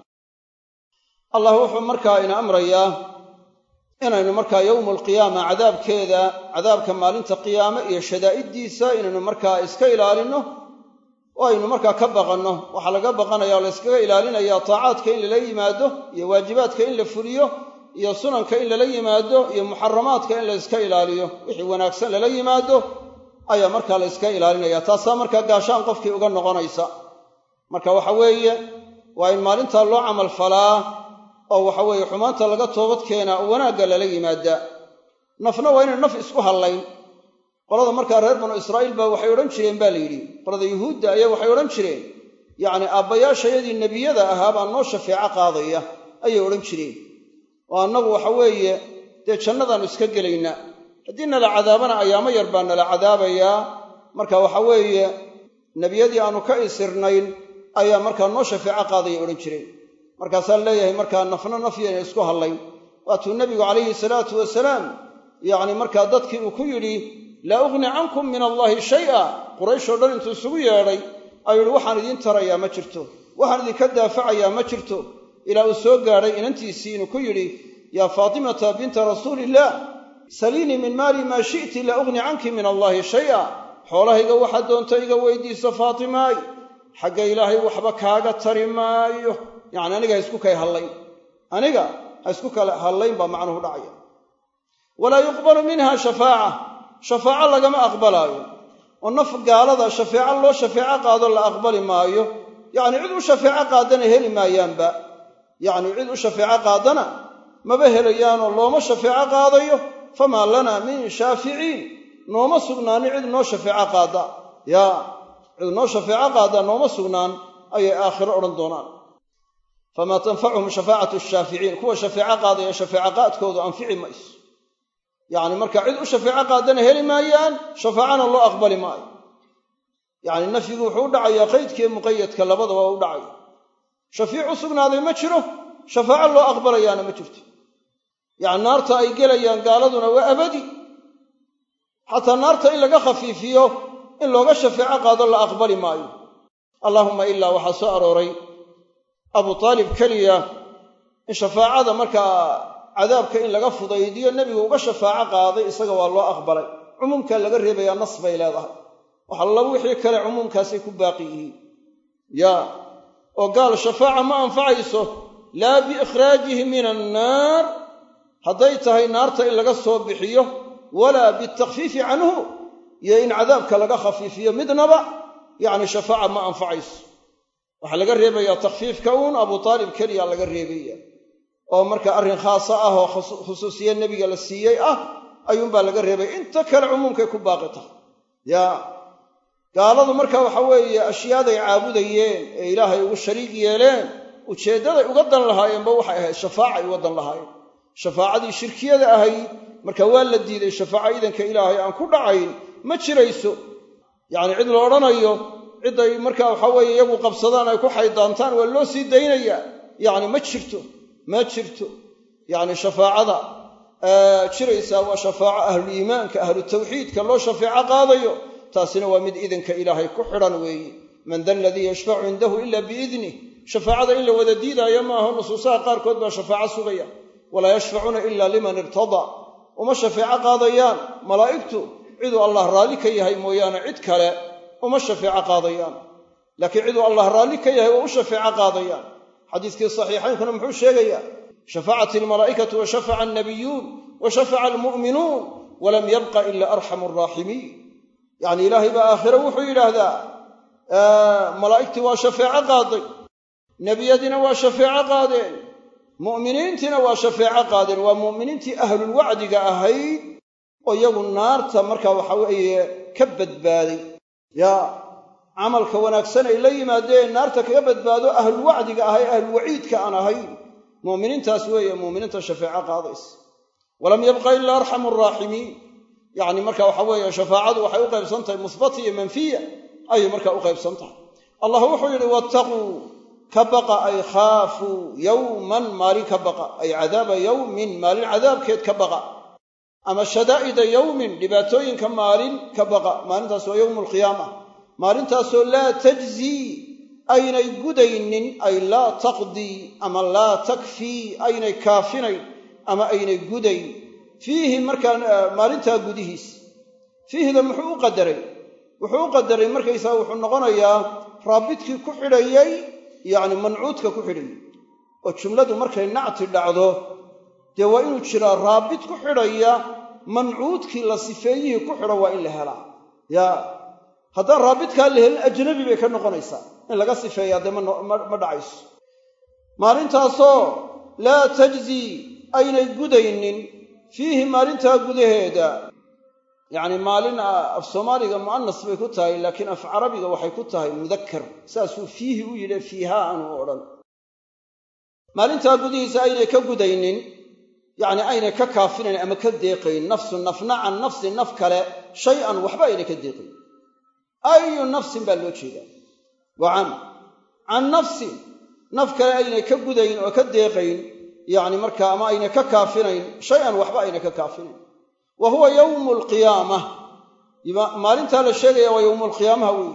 [SPEAKER 1] allah wuxuu markaa ina amrayaa inaynu markaa yowmu alqiyaama cadaabkeeda cadaabka maalinta qiyaame iyo shadaa'iddiisa inaynu markaa iska ilaalinno oo aynu markaa ka baqanno waxaa laga baqanaya o la yskaga ilaalinayaa taacaadka in lala yimaado iyo waajibaadka in la fuliyo iyo sunanka in lala yimaado iyo muxaramaadka in la yska ilaaliyo wixii wanaagsan lala yimaado ayaa markaa la yska ilaalinaya taasaa markaa gaashaan qofkii uga noqonaysa marka waxa weeye waa in maalintaa loo camal falaa oo waxa weeye xumaanta laga toobad keenaa oo wanaagga lala yimaadaa nafna waa inay naf isku hallayn qolada markaa reer banu israa'iil baa waxay odhan jireen baa la yidhi qolada yuhuudda ayaa waxay odhan jireen yacni aabbayaashayadii nebiyada ahaa baa noo shafeeco qaadaya ayay odhan jireen oo annagu waxa weeye dee jannadaannu iska gelaynaa haddii nala cadaabana ayaamo yar baa nala cadaabayaa marka waxa weeye nebiyadii aannu ka isirnayn ayaa markaa noo shafeeco qaadaya odhan jireen markaasaan leeyahay markaa nafna nafyana isku hallayn waatuu nebigu calayhi salaatu wasalaam yacni markaa dadkii uu ku yidhi laa ughni cankum min allaahi shay'a qurayshoo dhan intuu isugu yeedhay ayuu yidhi waxaan idiin tarayaa ma jirto waxaan idinka daafacayaa ma jirto ilaa uu soo gaadhay inantiisii inuu ku yidhi yaa faatimata binta rasuuliillaah saliinii min maali maa shi'ti laa ughni canki min allaahi shay'a xoolahayga waxaad doonta iga weydiiso faatimaay xagga ilaahay waxba kaaga tari maayo yacni aniga ha isku kay hallayn aniga ha isku kale hallayn baa macnuhu dhacaya walaa yuqbalu minha shafaaco lagama aqbalaayo oo naf gaalada shafeeco loo shafeeco qaado la aqbali maayo yacni cid u shafeeco qaadana heli maayaanba yacni cid u shafeeco qaadana maba helayaanoo looma shafeeco qaadayo famaa lanaa min shaaficiin nooma sugnaanin cid noo shafeeco qaada yaa cid noo shafeeco qaada nooma sugnaan ayay aakhiro odhan doonaan famaa tanfacuhum shafaacatu shaaficiin kuwa shafeeco qaadaya shafeeco qaadkoodu anfici mayso yacni marka cid u shafeeco qaadana heli maayaan shafaacana loo aqbali maayo yacni nafyigu wuxuu u dhacayaa qaydkiiyo muqayadka labadaba u dhacaya shafiic u sugnaaday ma jiro shafaaco loo aqbalayaana ma jirto yacni naarta ay gelayaan gaaladuna waa abadi xataa naarta in laga khafiifiyo in looga shafeeco qaado la aqbali maayo allaahumma ilaa waxaa soo arooray abu taalib keliya in shafaacada markaa cadaabka in laga fudaydiyo nebigu uga shafaaco qaaday isaga waa loo aqbalay cumuumkaa laga reebayaa nas bay leedahay wax alla wixii kale cumuumkaasay ku baaqi yihiin yaa oo gaal shafaaca ma anfacayso laa biikhraajihi min annaar hadday tahay naarta in laga soo bixiyo walaa bitakfiifi canhu iyo in cadaabka laga khafiifiyo midnaba yacni shafaaca ma anfacayso waxaa laga reebayaa takhfiifka uun abu taalib keliya laga reebaya oo marka arrin khaasa ah oo khusuusiye nebiga la siiyey ah ayuunbaa laga reebay inta kale cumuumkay ku baaqi tahay yaa gaaladu marka waxa weeye ashyaaday caabudayeen ee ilaahay ugu shariig yeeleen ujeeddaday uga dan lahaayeenba waxay ahayd shafaacay uga dan lahaayeen shafaacadii shirkiyada ahayd marka waa la diiday shafaaca idanka ilaahay aan ku dhacayn ma jirayso yacni cid la odhanayo cidday markaa waxaa weeye iyagu qabsadaan ay ku xaydaantaan waa loo sii daynayaa yacni ma jirto yacni shafaacada jiraysaa waa shafaaco ahluliimaanka ahlu tawxiidka loo shafeeco qaadayo taasina waa mid idanka ilaahay ku xidhan weeye man da aladii yashfacu cindahu ila biidnih shafaacada in la wada diidaayo maaho nusuusaha qaarkood baa shafaaco sugaya walaa yashfacuuna ila liman irtadaa uma shafeeco qaadayaan malaa'igtu ciduu allah raalli ka yahay mooyaane cid kale uma shafeeco qaadayaan laakiin ciduu allah raalli ka yahay waa u shafeeco qaadayaan xadiiskii saxiixaynkuna muxuu sheegayaa shafacat almalaa'ikatu wa shafaca annabiyuun wa shafaca almu'minuun walam yabqa ila arxamu araaximiin yacni ilaahay baa aakhire wuxuu yidhaahdaa malaa'igtii waa shafeeco qaaday nebiyadiina waa shafeeco qaadeen mu'miniintiina waa shafeeco qaadeen waa mu'miniintii ahlulwacdiga ahayd oo iyagu naarta markaa waxa weeye ka badbaaday yaa camalka wanaagsan ay la yimaadeen naarta kaga badbaado ahlulwacdiga ahay ahlulwaciidka aan ahayn mu'miniintaas weeye mu'miniinta shafeeco qaadaysa walam yabqa ila arxamu araaximiin yacni marka waxa weeye shafaacadu waxay u qaybsan tahay musbata iyo manfiya ayay markaa u qaybsan tahay allah wuxuu yidhi wattaquu ka baqa ay khaafuu yowman maalin ka baqa ay cadaaba yowmin maalin cadaabkeed ka baqa ama shadaa'ida yowmin dhibaatooyinka maalin ka baqa maalintaas waa yowmu alqiyaama maalintaasoo laa tajzii aynay gudaynin ay laa taqdii ama laa takfii aynay kaafinayn ama aynay gudayn fiihi markaa maalintaa gudihiis fiihida muxuu u qadaray wuxuu u qadaray markaysaa wuxuu noqonayaa raabidkii ku xidhayay yacni mancuudka ku xidhayay oo jumladu markay nacti dhacdo dee waa inuu jiraa raabid ku xidhaya mancuudkii la sifeeyihii ku xidho waa in la helaa yaa haddaan raabidkaa la helin ajnabi bay ka noqonaysaa in laga sifeeyaa dee ma dhacayso maalintaasoo laa tajzii aynay gudaynin fiihi maalintaa gudaheeda yacni maalin af soomaaliga mu'anas bay ku tahay laakiin af carabiga waxay ku tahay mudakkar saasuu fiihi u yidhi fiihaa aanu odhan maalintaa gudihiisa aynay ka gudaynin yacni aynay ka kaafinayn ama ka deeqayn nafsu nafna can nafsi naf kale shay-an waxba aynay ka deeqayn ayu nafsin baa loo jeedaa wa can nafsin naf kale aynay ka gudayn oo ka deeqayn yacni markaa ama aynay ka kaafinayn shay-an waxba aynay ka kaafinayn wa huwa yowmu alqiyaamah maalintaa la sheegaya waa yowmu alqiyaamaha weeye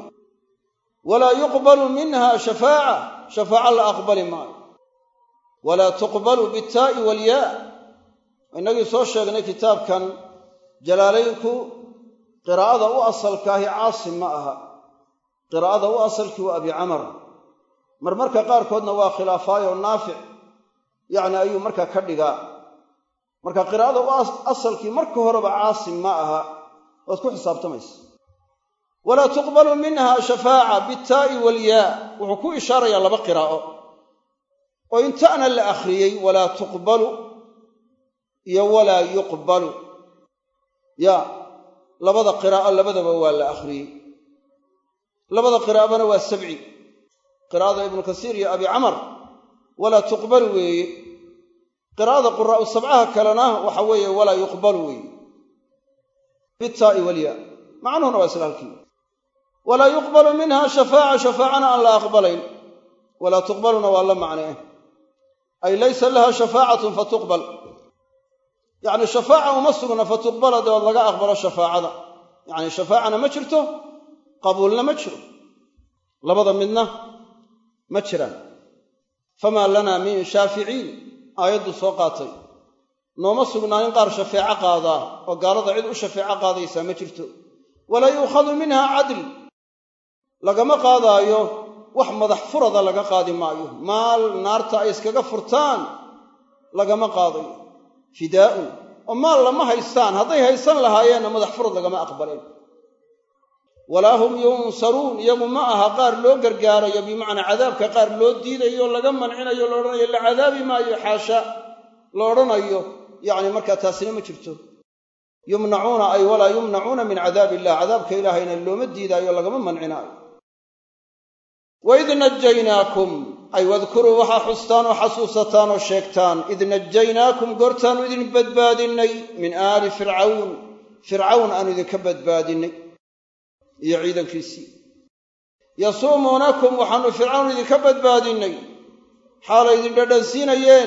[SPEAKER 1] walaa yuqbalu minha shafaaca la aqbali maayo walaa tuqbalu bitaa'i walyaa innagii soo sheegnay kitaabkan jalaalaynku qiraa'ada u asalkaahi caasim ma aha qiraa'ada u asalkii waa abi camar marmarka qaarkoodna waa khilaafaayoo naafic yacni ayuu markaa ka dhigaa marka qiraa'ada u asalkii marka horeba caasim ma aha waad ku xisaabtamaysa walaa tuqbalu minha shafaaca bitaa'i walyaa wuxuu ku ishaarayaa laba qiraa'o oo inta'na la akhriyey walaa tuqbalu iyo walaa yuqbalu ya labada qiraa'o labadaba waa la akhriyey labada qiraa'abana waa sabci qiraa'ada ibnu kasiir iyo abi camar walaa tuqbalu weeye qiraa'ada quraa'u sabcaha kalena waxa weeye walaa yuqbalu weeye bitaa'i walyaa macnuhuna waa isla halkii walaa yuqbalu minha shafaacana aan la aqbalayn walaa tuqbaluna waa la macnee ay laysa laha shafaacatun fatuqbal yacni shafaaca uma sugna fatuqbala dabeed laga aqbalo shafaacada yacni shafaacana ma jirto qabuulna ma jiro labada midna ma jiraan famaa lanaa min shaaficiin aayaddu soo qaatay nooma sugnaanin qaar shafeeco qaadaa oo gaalada cid u shafeeco qaadaysaa ma jirto walaa yuukhadu minha cadl lagama qaadaayo wax madax furada laga qaadi maayo maal naarta ay iskaga furtaan lagama qaadayo fidaa'un oo maal lama haystaan hadday haysan lahaayeenna madax furad lagama aqbaleen walaa hum yunsaruun iyagu ma aha qaar loo gargaarayo bimacnaa cadaabka qaar loo diidayo laga mancinayo la odhanayo la cadaabi maayo xaasha la odhanayo yacni markaa taasina ma jirto yumnacuuna ay walaa yumnacuuna min cadaabi illah cadaabka ilaahayna looma diidaayo lagama mancinaayo waid najaynaakum ay wadkuruu waxaa xustaan oo xasuusataan oo sheegtaan id najaynaakum goortaannu idin badbaadinnay min aali fircawn aanu idinka badbaadinnay iyo ciidankiisii yasuumuunakum waxaannu fircawn idinka badbaadinnay xaalay idin dhadhansiinayeen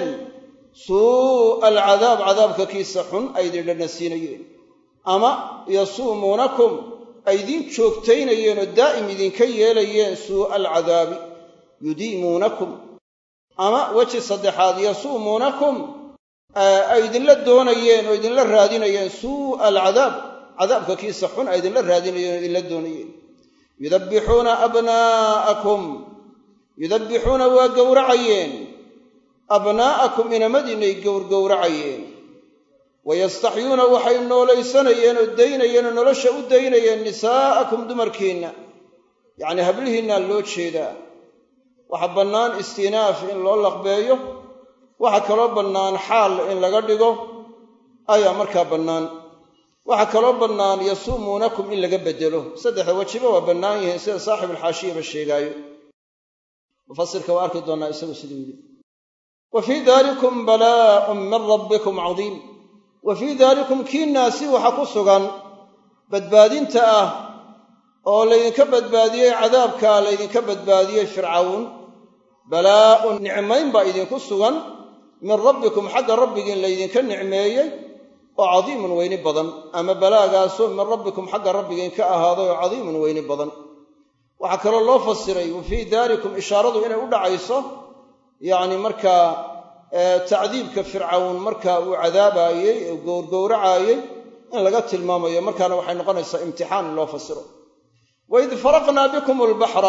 [SPEAKER 1] suu'a alcadaab cadaabka kiisa xun ay idin dhadhansiinayeen ama yasuumuunakum ay idin joogtaynayeen oo daa'im idinka yeelayeen suu'a alcadaabi yudiimuunakum ama weji saddexaad yasuumuunakum ay idinla doonayeen oo idinla raadinayeen suu'a alcadaab cadaabka kiisa xun ay idinla raadinayeen oo idinla doonayeen yudabbixuuna abnaa'akum yudabbixuuna waa gowracayeen abnaa'akum inamadiinnay gowrgowracayeen wayastaxyuuna waxay noolaysanayeen oo daynayeen oo nolosha u daynayeen nisaa'akum dumarkiinna yacnii hablihiinnaa loo jeedaa waxaa bannaan istinaaf in loo laqbeeyo waxaa kaloo bannaan xaal in laga dhigo ayaa markaa bannaan waxaa kaloo bannaan yasuumuunakum in laga beddelo saddexda wejiba waa bannaan yihiin sida saaxibuulxaashiyaba sheegaayo mufasirka waa arki doonnaa isagu siduu yidhi wa fii daalikum balaa'un min rabbikum cadiim wa fii daalikum kiinnaasi waxaa ku sugan badbaadinta ah oo laydinka badbaadiyey cadaabka laydinka badbaadiyey fircawn balaa'un nicmayn baa idinku sugan min rabbikum xagga rabbigiin laydinka nicmeeyey oo cadiimun weyni badan ama balaagaasoo min rabbikum xagga rabbigiin ka ahaaday oo cadiimun weyni badan waxaa kaloo loo fasiray wa fii daalikum ishaaradu inay u dhacayso yacni markaa tacdiibka fircawn marka uu cadaabaayey oo gowrgowracaayey in laga tilmaamayo markaana waxay noqonaysaa imtixaan in loo fasiro waid faraqnaa bikum albaxra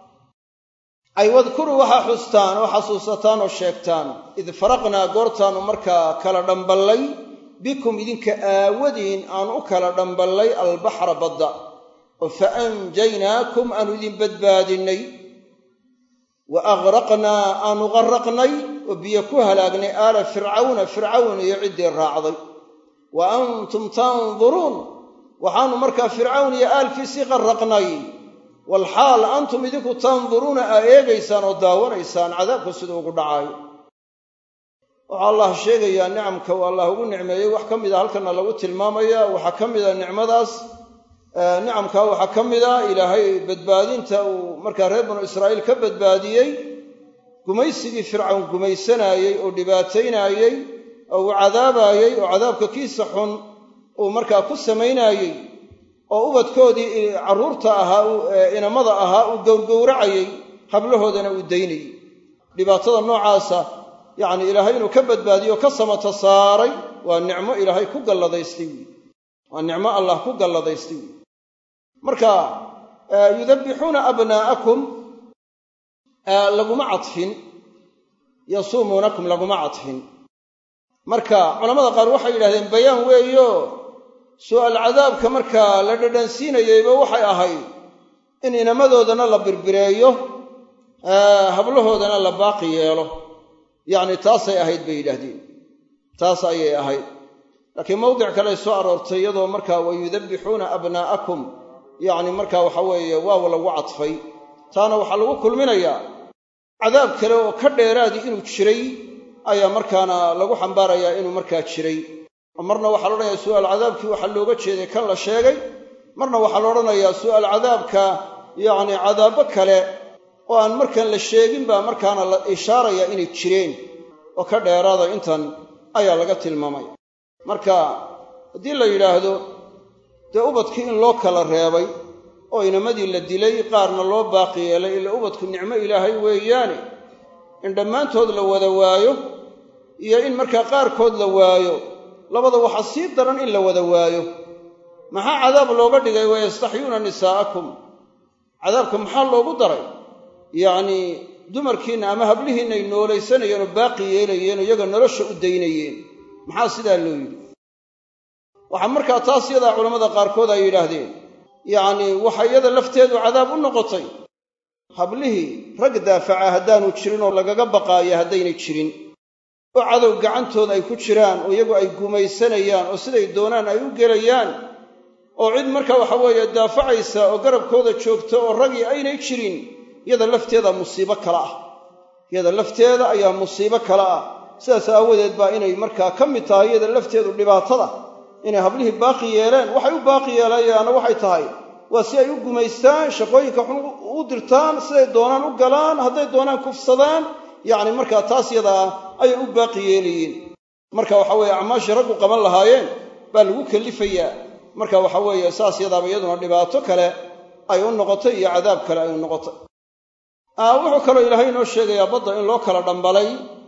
[SPEAKER 1] ay wadkuruu waxaa xustaan oo xasuusataan oo sheegtaan id faraqnaa goortaannu markaa kala dhamballay bikum idinka aawadiin aanu u kala dhamballay albaxra badda oo fa anjaynaakum aanu idin badbaadinnay wa agraqnaa aanu qarraqnay oo biyo ku halaagnay aala fircawn iyo ciddii raacday wa antum tanduruun waxaannu markaa fircawn iyo aalkiisii qarraqnay walxaal antum idinku tanduruuna aa eegaysaan oo daawanaysaan cadaabka siduu ugu dhacaayo waxaa allah sheegayaa nicamka uu allah ugu nicmeeyey wax ka mida halkana lagu tilmaamaya waxaa ka mida nicmadaas nicamkaa waxaa ka mida ilaahay badbaadinta uu markaa reer banu israa'iil ka badbaadiyey gumaysigii fircawn gumaysanaayey oo dhibaataynaayey oo uu cadaabaayey oo cadaabka kiisa xun uu markaa ku samaynaayey oo ubadkoodii carruurta ahaa inamada ahaa uu gowrgowracayey hablahoodana uu daynayey dhibaatada noocaasa yacni ilaahay inuu ka badbaadiyo ka samata saaray waa nicmo ilaahay ku galladaystay wey waa nicmo allah ku galladaystay wey marka yudabbixuuna abnaa'akum laguma cadfin yasuumuunakum laguma cadfin marka culamada qaar waxay yidhahdeen bayaan weeyo su'aal cadaabka markaa la dhadhansiinayeyba waxay ahayd in inamadoodana la birbireeyo hablahoodana la baaqi yeelo yacni taasay ahayd bay yidhaahdeen taas ayay ahayd laakiin mawdic kaley soo aroortay iyadoo markaa wayudabbixuuna abnaa'akum yacni markaa waxa weeye waaw lagu cadfay taana waxaa lagu kulminayaa cadaab kale oo ka dheeraadii inuu jiray ayaa markaana lagu xambaarayaa inuu markaa jiray marna waxaa la odhanayaa su'aal cadaabkii waxaa looga jeeday kan la sheegay marna waxaa la odhanayaa su'aal cadaabka yacni cadaabo kale oo aan markan la sheegin baa markaana la ishaaraya inay jireen oo ka dheeraada intan ayaa laga tilmaamay marka haddii la yidhaahdo dee ubadkii in loo kala reebay oo inamadii la dilay qaarna loo baaqi yeelay ila ubadku nicmo ilaahay weeyaane in dhammaantood la wada waayo iyo in markaa qaarkood la waayo labada waxaa sii daran in la wada waayo maxaa cadaab looga dhigay wayastaxyuuna nisaa'akum cadaabka maxaa loogu daray yacnii dumarkiinna ama hablihiinnay noolaysanayeen oo baaqi yeelayeen oo iyaga nolosha u daynayeen maxaa sidaa loo yidhi waxaa markaa taas yadaa culammada qaarkood ay yidhaahdeen yacnii waxa iyada lafteedu cadaab u noqotay hablihii rag daafaca haddaanu jirin oo lagaga baqaayo haddaynay jirin oo cadow gacantooda ay ku jiraan oo iyagu ay gumaysanayaan oo siday doonaan ay u gelayaan oo cid markaa waxa weeye daafacaysa oo garabkooda joogta oo ragii aynay jirin iyada lafteeda musiibo kale ah iyada lafteeda ayaa musiibo kale ah sidaas aawadeed baa inay markaa ka mid tahay iyada lafteedu dhibaatada inay hablihii baaqi yeeleen waxay u baaqi yeelayaana waxay tahay waa si ay u gumaystaan shaqooyinka xun u dirtaan siday doonaan u galaan hadday doonaan kufsadaan yacni markaa taas yadaa ayay u baaqi yeelayeen marka waxa weeye acmaashii raggu qaban lahaayeen baa lagu kalifayaa marka waxa weeye saas yadaaba iyaduna dhibaato kale ay u noqotay iyo cadaab kale ay u noqotay wuxuu kaloo ilaahay inoo sheegayaa badda in loo kala dhambalay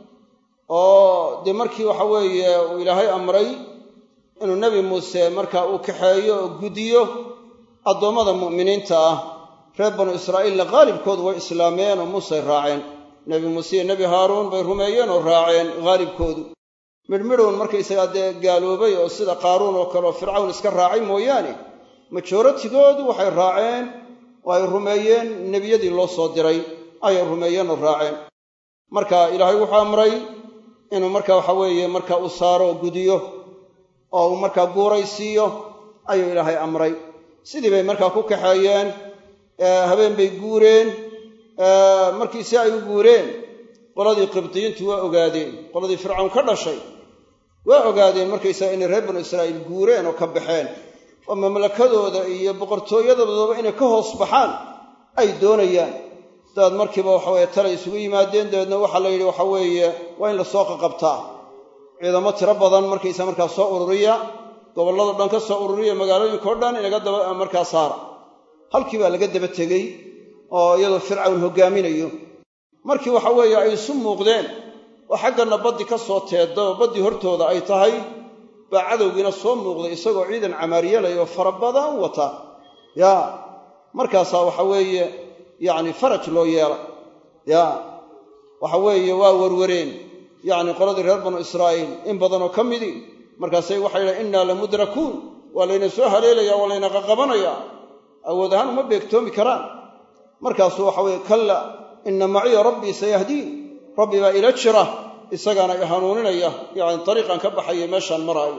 [SPEAKER 1] oo dee markii waxa weeye uu ilaahay amray inuu nebi muuse marka uu kaxeeyo oo gudiyo addoommada mu'miniinta ah reer banu israa'iilna qaalibkoodu way islaameen oo muusey raaceen nebi muuse iyo nebi haaruun bay rumeeyeen oo raaceen qaalibkoodu midhmidhown markaysagaa dee gaaloobay oo sida qaaruun oo kale oo fircawn iska raacay mooyaane majooratigoodu waxay raaceen oo ay rumeeyeen nebiyadii loo soo diray ayay rumeeyeen oo raaceen marka ilaahay wuxuu amray inuu marka waxa weeye marka uu saaro oo gudiyo oo uu markaa guuraysiiyo ayuu ilaahay amray sidii bay markaa ku kaxeeyeen habeen bay guureen markii si ay u guureen qoladii qibdiyiintu waa ogaadeen qoladii fircawn ka dhashay waa ogaadeen markaysaga inay reer banu israa'iil guureen oo ka baxeen oo mamlakadooda iyo boqortooyadooda inay ka hoos baxaan ay doonayaan dabeed markiiba waxa weeye talay isugu yimaadeen dabeedna waxaa la yidhi waxa weeye waa in la soo qaqabtaa ciidamo tiro badan markaysa markaa soo ururiya gobolladao dhan ka soo ururiya magaalooyinkao dhan inaga daba markaa saara halkii baa laga daba tegey oo iyadoo fircawn hoggaaminayo markii waxa weeye ay isu muuqdeen oo xagganna baddi ka soo teedda oo baddii hortooda ay tahay baa cadowgiina soo muuqday isagoo ciidan camaariyalay oo fara badan wata yaa markaasaa waxa weeye yacni faraj loo yeelay yaa waxa weeye waa warwareen yacni qoladii reer banu israa'iil in badanoo ka midii markaasay waxay yidhahen innaa lamudrakuun waa layna soo haleelayaa waa layna qaqabanayaa awood ahaan uma beegtoomi karaan markaasuu waxa weeye kalla inna maciya rabbii sayahdiin rabbi baa ila jira isagaana i hanuuninaya yacni dariiqan ka baxaya meeshaan maraayo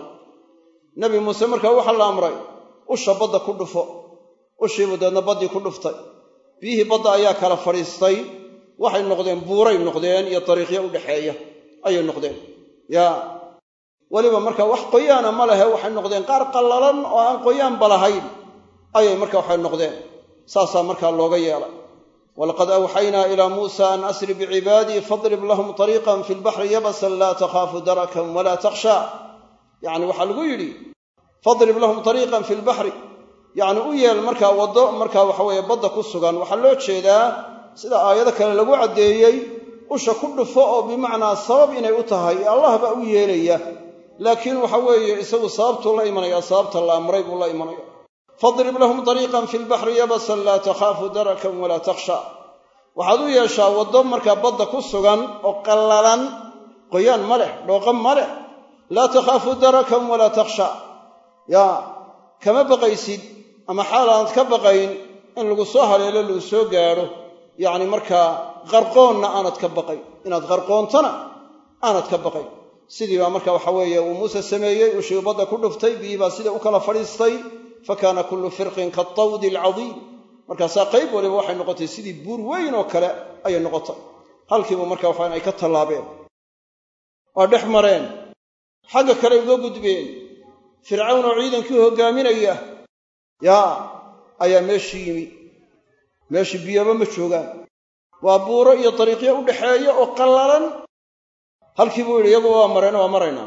[SPEAKER 1] nebi muuse markaa waxaa la amray usha badda ku dhufo ushiibuu deedna baddii ku dhuftay biyihii badda ayaa kala fadhiistay waxay noqdeen buuray noqdeen iyo dariiqyo u dhexeeya ayay noqdeen yaa weliba markaa wax qoyaana ma lehe waxay noqdeen qaar qallalan oo aan qoyaanba lahayn ayay markaa waxay noqdeen saasaa markaa looga yeelay walaqad awxaynaa ilaa muusa an asri bicibaadii fadrib lahum tariiqan fi lbaxri yabasan laa takhaafu darakan walaa takhshaa yacni waxaa lagu yidhi fadrib lahum tariiqan fi lbaxri yacni u yeel markaa waddo markaa waxa weeye badda ku sugan waxaa loo jeedaa sida aayado kale lagu caddeeyey usha ku dhufo oo bimacnaa sabab inay u tahay allah baa u yeelaya laakiin waxa weeye isagu sababtuu la imanaya sababta la amray buu la imanaya fadrib lahum tariiqan fi lbaxri yabasan laa takhaafu darakan walaa takhshaa waxaad u yeeshaa waddo markaa badda ku sugan oo qallalan qoyaan ma leh dhooqa ma leh laa takhaafu darakan walaa takhshaa yaa kama baqaysid ama xaal aanad ka baqayn in lagu soo haleelo lagu soo gaadho yacni markaa qarqoonna aanad ka baqayn inaad qarqoontana aanad ka baqayn sidii baa marka waxa weeye uu muuse sameeyey ushii badda ku dhuftay biyii baa sida u kala fadhiistay fa kaana kullu firqin kaatawdi alcadiim markaasaa qayb waliba waxay noqotay sidii buur weyn oo kale ayay noqotay halkiiba marka waxa ay ka tallaabeen waa dhex mareen xagga kale uga gudbeen fircawn oo ciidankii hoggaaminaya yaa ayaa meeshii yimi meeshii biyaba ma joogaan waa buuro iyo dariiqyo u dhexeeya oo qallalan halkii buu yidhi iyagu waa mareen waa maraynaa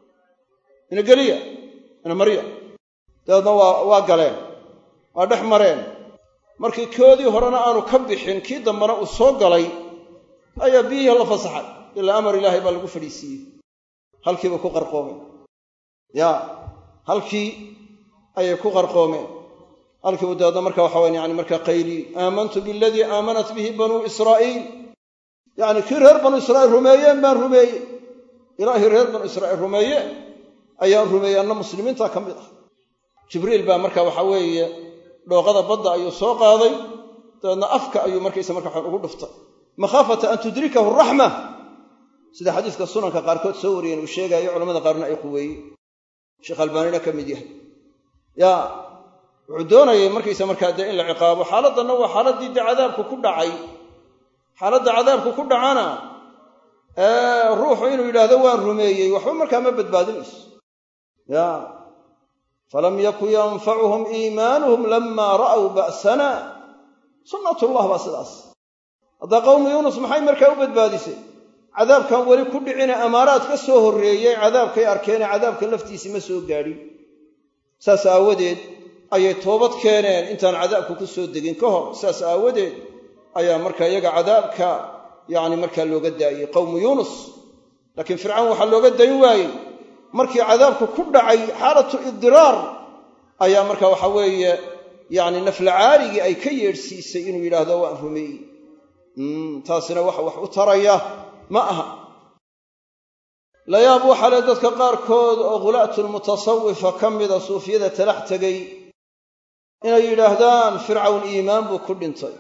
[SPEAKER 1] ina geliya ina marya dabeedna waa galeen waa dhex mareen markii koodii horena aanu ka bixin kii dambena uu soo galay ayaa biyihii la fasaxay ilaa amar ilaahay baa lagu fadhiisiiyey halkiiba ku qarqoomeen yaa halkii ayay ku qarqoomeen halkiibu dabeedna marka waxa weyn yani markaa qayli aamantu biladii aamanat bihi banuu israa'iil yacni kii reer banu israa'iil rumeeyeen baan rumeeyey ilaahii reer banu israa'iil rumeeye ayaan rumeeyey anna muslimiinta ka mid ah jibriil baa marka waxa weeye dhooqada badda ayuu soo qaaday dabeedna afka ayuu markaysa marka waxaan ugu dhuftay makhaafata an tudrikahu raxma sida xadiiska sunanka qaarkood soo wariyeen uu sheegaayo culamada qaarna ay quweeyey sheekh albaanina ka mid yahay yaa wuxuu doonayay markaysa markaa dee in la ciqaabo xaaladdanna waa xaaladdii dee cadaabku ku dhacay xaaladda cadaabku ku dhacana ruuxu inuu yidhaahdo waan rumeeyey waxba markaa ma badbaadinayso ya falam yakun yanfacuhum iimaanuhum lamaa ra'w ba'sana sunnatullah baa sidaas haddaa qowmu yuunus maxay markaa u badbaadisay cadaabkan weli ku dhicine amaaraad ka soo horreeyey cadaabkay arkeene cadaabka laftiisii ma soo gaadhin saas aawadeed ayay toobad keeneen intaan cadaabku ku soo degin ka hor saas aawadeed ayaa markaa iyaga cadaabka yacni markaa looga daayey qowmu yuunus laakiin fircawn waxaa looga dayn waayey markii cadaabku ku dhacay xaalatu idiraar ayaa markaa waxa weeye yacni nafla caaligii ay ka yeedhsiisay inuu yidhaahdo waan rumeeyey taasina wax u taraya ma aha layaab waxaa le dadka qaarkood oo khulaatulmutasawifa ka mida suufiyada talax tegay inay yidhaahdaan fircawn iimaan buu ku dhintay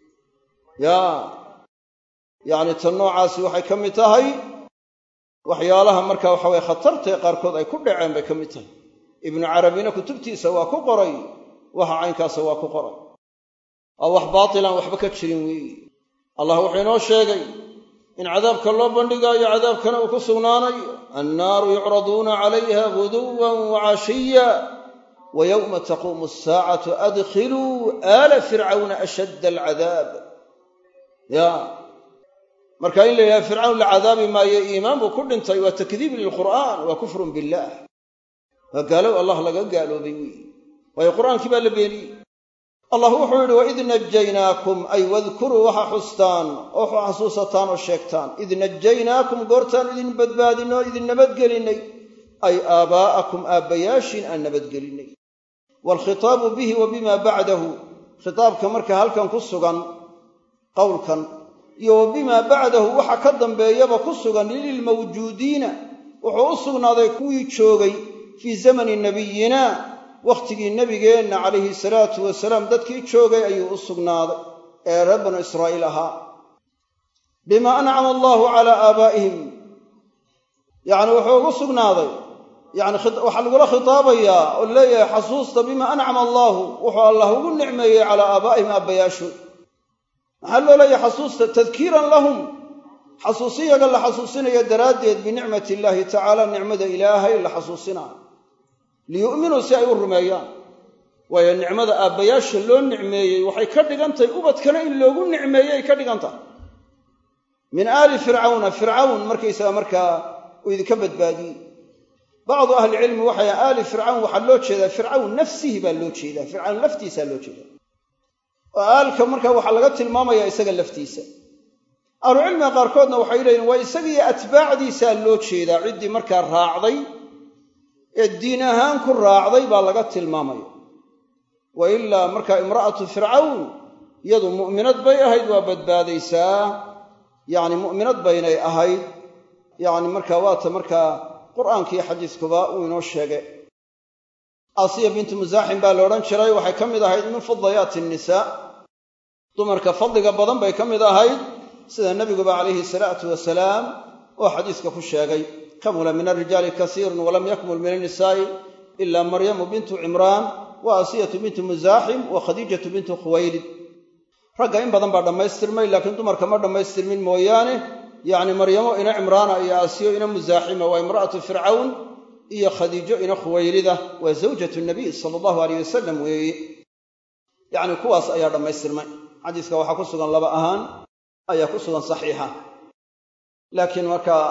[SPEAKER 1] yacni tan noocaasi waxay ka mid tahay waxyaalaha marka waxa weye khatartae qaarkood ay ku dhaceen bay ka mid tahay ibnu carabina kutubtiisa waa ku qoray waxa caynkaasa waa ku qoray oo wax baatilaan waxba ka jirin weeye allah wuxuu inoo sheegay in cadaabka loo bandhigaayo cadaabkana uu ku sugnaanayo annaaru yucraduuna calayha guduwan wacashiya wa yowma taquumu asaacatu adkhiluu aala fircawna ashadda alcadaab marka in la yidhaha fircawn la cadaabi maayo iimaan buu ku dhintay waa takdiib lilqur'aan waa kufrun billaah waa gaalow allah laga gaaloobay weeye waayo qur'aankii baa la beeniyey allah wuxuu yidhi waid najaynaakum ay wadkuruu waxa xustaan oo xasuusataan oo sheegtaan id najaynaakum goortaan idin badbaadinno o idin nabadgelinnay ay aabaa'akum aabbayaashiin aan nabadgelinnay waalkhitaabu bihi wa bima bacdahu khitaabka marka halkan ku sugan qowlkan iyo wa bimaa bacdahu waxa ka dambeeyaba ku sugan lilmawjuudiina wuxuu u sugnaaday kuwii joogay fii zamani nabiyina wakhtigii nebigeenna calayhi salaatu wasalaam dadkii joogay ayuu u sugnaaday ee reer banu israa'iil ahaa bimaa ancama allaahu calaa aabaa'ihim yacni wuxuu ugu sugnaaday yani waxaa lagula khitaabayaa oo leeyahay xasuusta bimaa ancama allaahu wuxuu allah ugu nicmeeyey calaa aabaa'ihim aabbayaashood maxaa loo leeyahay xasuusta tadkiiran lahum xasuusiyaga la xasuusinayo daraaddeed binicmati illaahi tacaala nicmada ilaahay la xasuusinaayo liyu'minuu si ay u rumeeyaan waayo nicmada aabbayaasha loo nicmeeyey waxay ka dhigan tahay ubadkana in loogu nicmeeyey ay ka dhigan tahay min aali fircawna fircawn markaysaga markaa uu idinka badbaadiyey bacdu ahlicilmi waxay aali fircawn waxaa loo jeedaa fircawn nafsihi baa loo jeedaa fircawn laftiisaa loo jeedaa oo aalka markaa waxaa laga tilmaamayaa isaga laftiisa ahlucilmiga qaarkoodna waxay leeyihin waa isagiiyo atbaacdiisaa loo jeedaa ciddii markaa raacday ee diin ahaan ku raacday baa laga tilmaamaya wa ilaa markaa imra'atu fircawn iyadu mu'minad bay ahayd waa badbaadaysaa yacni mu'minad baynay ahayd yacni markaa waata markaa qur'aankiiyo xadiiskuba uu inoo sheegay aasiya bintu musaaxim baa la odhan jiray waxay ka mid ahayd min fadayaati nnisaa dumarka fadliga badan bay ka mid ahayd sida nebiguba calayhi salaatu wasalaam oo xadiiska ku sheegay kamula min alrijaali kasiirun walam yakmul min annisaa'i ilaa maryamu bintu cimraan wa aasiyatu bintu musaaxim wa khadiijatu bintu khuwaylid ragga in badan baa dhammaystirmay laakiin dumarka ma dhammaystirmin mooyaane yacni maryamo ina cimraana iyo aasiyo ina musaaxima waa imra'atu fircawn iyo khadiijo ina khuwaylida waa zawjatu nabiy sala allahu alayh wasalam weeye yacni kuwaas ayaa dhammaystirmay xadiiska waxaa ku sugan laba ahaan ayaa ku sugan saxiixa laakiin markaa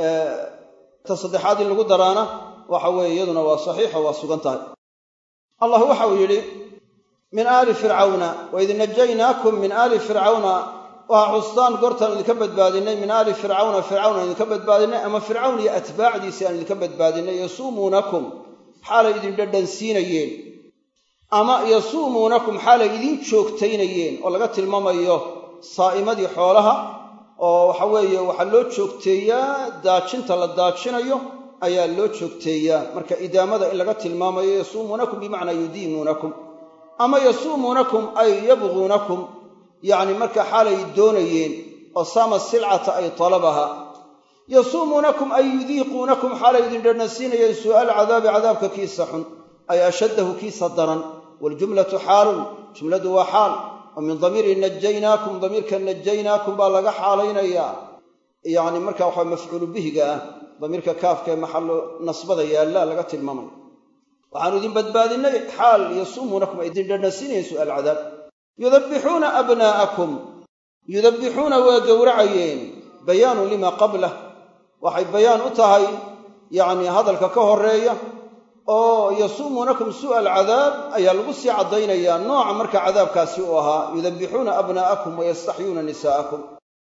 [SPEAKER 1] ta saddexaad in lagu daraana waxa weeye iyaduna waa saxiixa waa sugan tahay allah waxa uu yidhi min aali fircawna waid najaynaakum min aali fircawna waxaa xustaan goortaan idinka badbaadinay min aali fircawna fircawn aan idinka badbaadinay ama fircawn iyo atbaacdiisii aan idinka badbaadinay yasuumuunakum xaalay idin dhadhansiinayeen ama yasuumuunakum xaalay idin joogtaynayeen oo laga tilmaamayo saa'imadii xoolaha oo waxa weeye waxaa loo joogteeyaa daajinta la daajinayo ayaa loo joogteeyaa marka idaamada in laga tilmaamayo yasuumuunakum bimacnaa yudiimuunakum ama yasuumuunakum ay yabquunakum yacni marka xaalay doonayeen oo saama silcata ay talabaha yasuumuunakum ay yudiiquunakum xaalay idin dhadhansiinayeen su'aal cadaabi cadaabka kiisa xun ay ashaddahu kiisa daran waljumlatu xaalun jumladu waa xaal oo min damiiri najaynaakum damiirka najaynaakum baa laga xaalaynaya yacni markaa waxaa mafcuulu bihiga ah damiirka kaafka ee maxallo nasbada yaalla laga tilmaamay waxaanu idin badbaadinay xaal yasuumuunakum ay idin dhadhansiinayeen su'aal cadaab yudabbixuuna abnaa'akum yudabbixuuna waa gowracayeen bayaanun lima qablah waxay bayaan u tahay yacni hadalka ka horeeya oo yasuumuunakum su'a alcadaab ayaa lagu sii caddaynayaa nooca marka cadaabkaasi uu ahaa yudabbixuuna abnaa'akum wayastaxyuuna nisaa'akum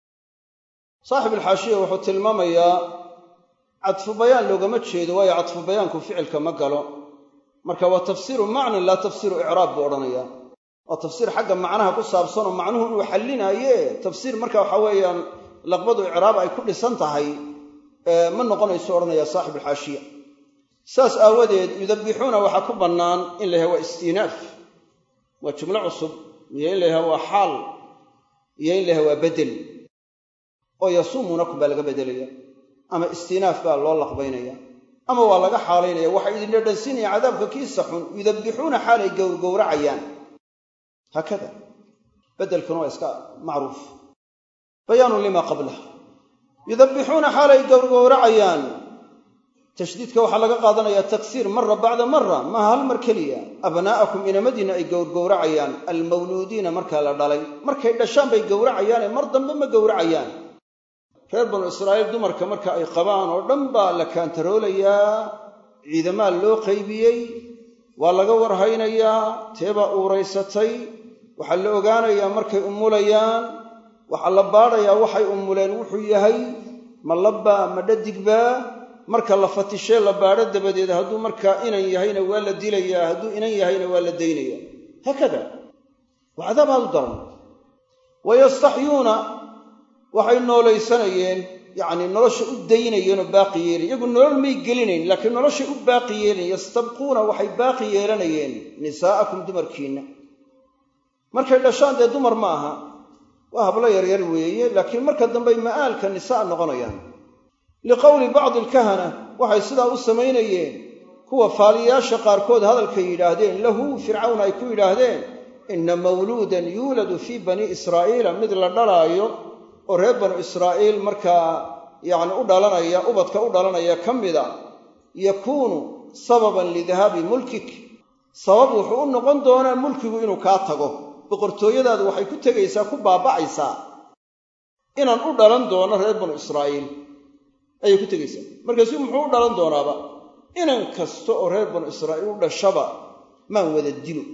[SPEAKER 1] saaxib alxaashiya wuxuu tilmaamayaa cadfu bayaan loogama jeedo waayo cadfu bayaanku ficilka ma galo marka waa tafsiiru macnan laa tafsiiru icraab buu odhanayaa waa tafsiir xagga macnaha ku saabsanoo macnuhu inuu xallinaaye tafsiir marka waxa weeyaan laqbadu icraab ay ku dhisan tahay ma noqonayso odhanaya saaxib alxaashiya saas aawadeed yudabbixuuna waxaa ku bannaan in la yahay waa istiinaaf waa jumlo cusub iyo in la yahay waa xaal iyo in la yahay waa bedel oo yasuumuunakum baa laga bedelaya ama istiinaaf baa loo laqbaynaya ama waa laga xaalaynaya waxay idin dhadhansiinaya cadaabka kiisa xun yudabbixuuna xaalay gowracayaan haakada bedelkuna waa iska macruuf bayaanun lima qablah yudabbixuuna xaalay gowracayaan tashdiidka waxaa laga qaadanayaa taksiir mara bacda mara maaha hal mar keliya abnaa'akum inamadiina ay gowracayaan almawluudiina markaa la dhalay markay dhashaan bay gowracayaane mar dambe ma gowracayaan reer banu israa'iil dumarka marka ay qabaan oo dhan baa la kaantaroolayaa ciidamaa loo qaybiyey waa laga warhaynayaa teebaa uuraysatay waxaa la ogaanayaa markay umulayaan waxaa la baadhayaa waxay umuleen wuxuu yahay ma labbaa ma dhadigbaa marka la fatishee la baadho dabadeed hadduu markaa inan yahayna waa la dilayaa hadduu inan yahayna waa la daynayaa haakada waa cadaab aad u daran wayastaxyuuna waxay noolaysanayeen yacni nolosha u daynayeen oo baaqi yeelayen iyagu nolol may gelinayn laakiin noloshay u baaqi yeelayen yastabquuna waxay baaqi yeelanayeen nisaa'akum dumarkiinna markay dhashaan dee dumar ma aha waa hablo yaryar weeye laakiin marka dambey ma'aalka nisaa noqonayaan liqowli bacdi alkahana waxay sidaa u samaynayeen kuwa faaliyayaasha qaarkood hadalkay yidhaahdeen lahu fircawn ay ku yidhaahdeen inna mawluudan yuuladu fii banii israa'iila mid la dhalaayo oo reer banu israa'iil markaa yacni u dhalanaya ubadka u dhalanaya ka mida yakuunu sababan lidahaabi mulkik sabab wuxuu u noqon doonaa mulkigu inuu kaa tago boqortooyadaadu waxay ku tegaysaa ku baaba'aysaa inaan u dhalan doono reer banu israa'iil ayay ku tegaysaa markaasu muxuu u dhalan doonaaba inan kasta oo reer banu israa'iil u dhashaba maan wada dilo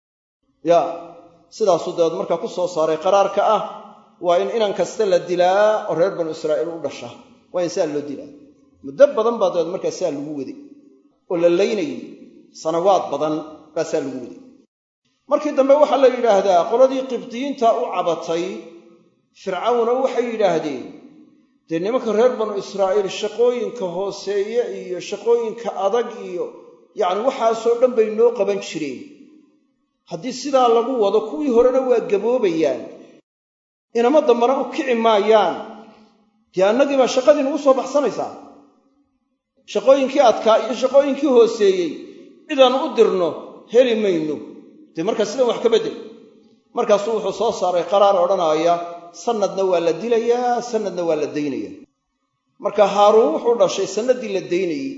[SPEAKER 1] yaa sidaasuu dabeed markaa ku soo saaray qaraarka ah waa in inan kasta la dilaa oo reer banu israa'iil u dhasha waa in saa loo dilaa muddo badan baa dabeed markaa saa lagu waday oo la laynayay sanawaad badan baa saa lagu waday markii dambe waxaa la yidhaahdaa qoladii qibdiyiinta u cabatay fircawna waxay yidhaahdeen dee nimanka reer banu israa'iil shaqooyinka hooseeye iyo shaqooyinka adag iyo yacni waxaasoo dhan bay noo qaban jireen haddii sidaa lagu wado kuwii horena waa gaboobayaan inama dambana u kici maayaan dee annagii baa shaqadii nagu soo baxsanaysaa shaqooyinkii adkaa iyo shaqooyinkii hooseeyey cidaannu u dirno heli mayno dee markaa sidan wax ka beddel markaasuu wuxuu soo saaray qaraar odhanaya sannadna waa la dilayaa sannadna waa la daynayaa marka haaruun wuxuu dhashay sannaddii la daynayey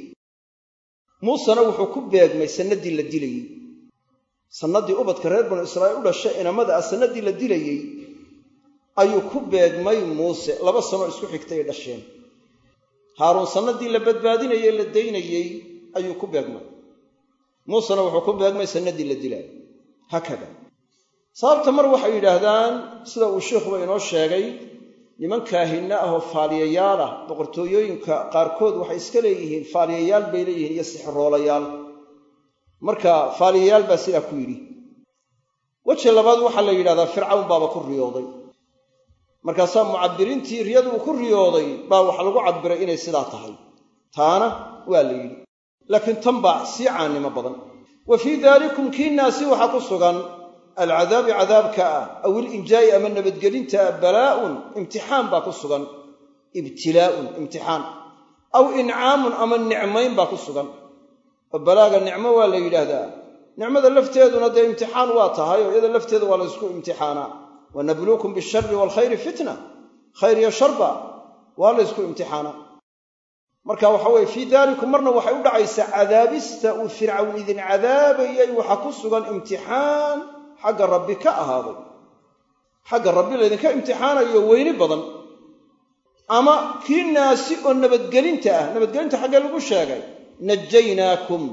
[SPEAKER 1] muusena wuxuu ku beegmay sannaddii la dilayey sannaddii ubadka reer banu israa'iil u dhashay inamada ah sannaddii la dilayey ayuu ku beegmay muuse 2 sano isku xigtay ay dhasheen haaruun sannaddii la badbaadinayey la daynayey ayuu ku beegmay muusena wuxuu ku beegmay sannaddii la dilaayay haakada sababta mar waxay yidhaahdaan sida uu sheikhuba inoo sheegay niman kaahinna ah oo faaliyayaal ah boqortooyooyinka qaarkood waxay iska leeyihiin faaliyayaal bay leeyihiin iyo sixiroolayaal marka faaliyayaal baa sidaa ku yidhi weji labaad waxaa la yidhahdaa fircawn baaba ku riyooday markaasaa mucabbiriintii riyadu uu ku riyooday baa waxa lagu cabbiray inay sidaa tahay taana waa la yidhi laakiin tan baa sii caannimo badan wa fii daalikum kiinaasi waxaa ku sugan alcadaabi cadaabka ah aw ilinjaa'i ama nabadgelinta ah balaa'un imtixaan baa ku sugan ibtilaa'un imtixaan aw incaamun ama nicmayn baa ku sugan oo balaaga nicmo waa la yidhaahdaa nicmada lafteeduna dee imtixaan waa tahay oo iyada lafteeda waa la isku imtixaanaa wanabluukum bishari waalkhayri fitna khayr iyo sharba waa la isku imtixaanaa marka waxa weye fii daalikum marna waxay u dhacaysaa cadaabista uu fircawn idin cadaabayay waxa ku sugan imtixaan xagga rabbi ka ahaaday xagga rabbi laydinka imtixaanayo weyni badan ama kii naasi oo nabadgelinta xaggee lagu sheegay najaynaakum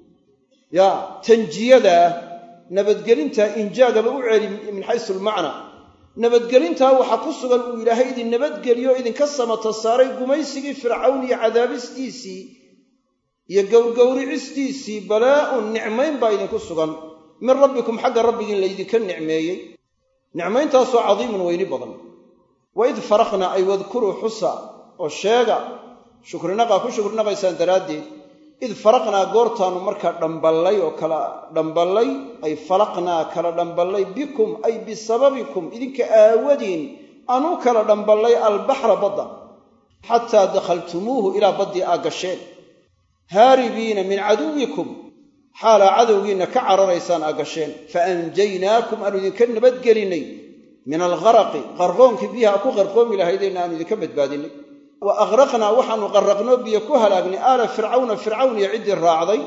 [SPEAKER 1] ya tanjiyada nabadgelinta injaagaba u celi min xaysu almacna nabadgelintaa waxaa ku sugan uu ilaahay idin nabadgeliyo idinka samata saaray gumaysigii fircawn iyo cadaabistiisii iyo gowrgowricistiisii balaa'un nicmayn baa idinku sugan min rabbikum xagga rabbigiin laydinka nicmeeyey nicmayntaasoo cadiimun weyni badan waid faraqna ay wadkuruu xusa oo sheega shukrinaqaa ku shukrinaqaysaan daraaddeed id faraqnaa goortaannu markaa dhamballay oo kala dhamballay ay falaqnaa kala dhamballay bikum ay bisababikum idinka aawadiin aanu kala dhamballay albaxra badda xataa dakhaltumuuhu ilaa baddii aa gasheen haaribiina min caduwikum xaalaa cadowgiinna ka cararaysaan aa gasheen faanjaynaakum aanu idinka nabadgelinnay min algharaqi qarqoonkii biyaha ku qarqoomi lahaydeenna aanu idinka badbaadinay wa agraqnaa waxaanu qarraqnoo biyo ku halaagnay aala fircawna fircawn iyo ciddii raacday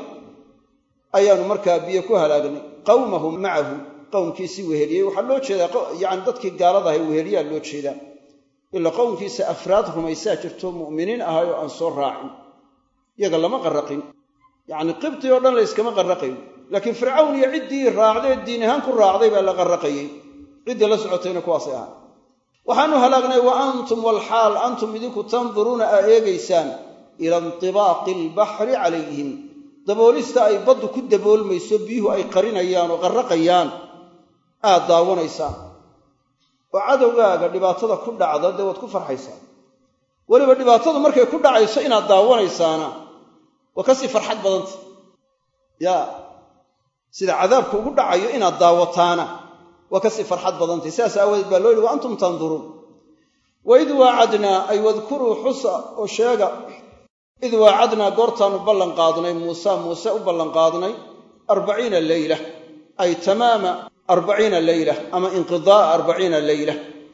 [SPEAKER 1] ayaanu markaa biyo ku halaagnay qawmahu macahu qowmkiisii weheliyey waxaa loo jeedaa yani dadkii gaalada ahay weheliyaa loo jeedaa ila qowmkiisa afraad rumaysaa jirto mu'miniin ahay oo aan soo raacin iyaga lama qarraqin yacni qibti oo dhan la yskama qarraqayn laakiin fircawn iyo ciddii raacdee diin ahaan ku raacday baa la qarraqayey ciddii la socotayna kuwaasay ahaa waxaanu halaagnay wa antum walxaal antum idinku tanduruuna aa eegaysaan ila intibaaqi albaxri calayhim daboolista ay baddu ku daboolmayso biyuhu ay qarinayaan oo qarraqayaan aad daawanaysaan oo cadowgaaga dhibaatada ku dhacda dee waad ku farxaysaa weliba dhibaatadu markay ku dhacayso inaad daawanaysaana waa kasii farxad badanta yaa sida cadaabka ugu dhacayo inaad daawataana waa kasii farxad badantay sidaas aawadeed baa loo yidhi wa antum tanduruun waid waacadnaa ay wadkuruu xusa oo sheega id waacadnaa goortaannu ballanqaadnay muuse u ballanqaadnay 40 leyla ay tamaama 40 leyla ama inqidaa'a 40 leyla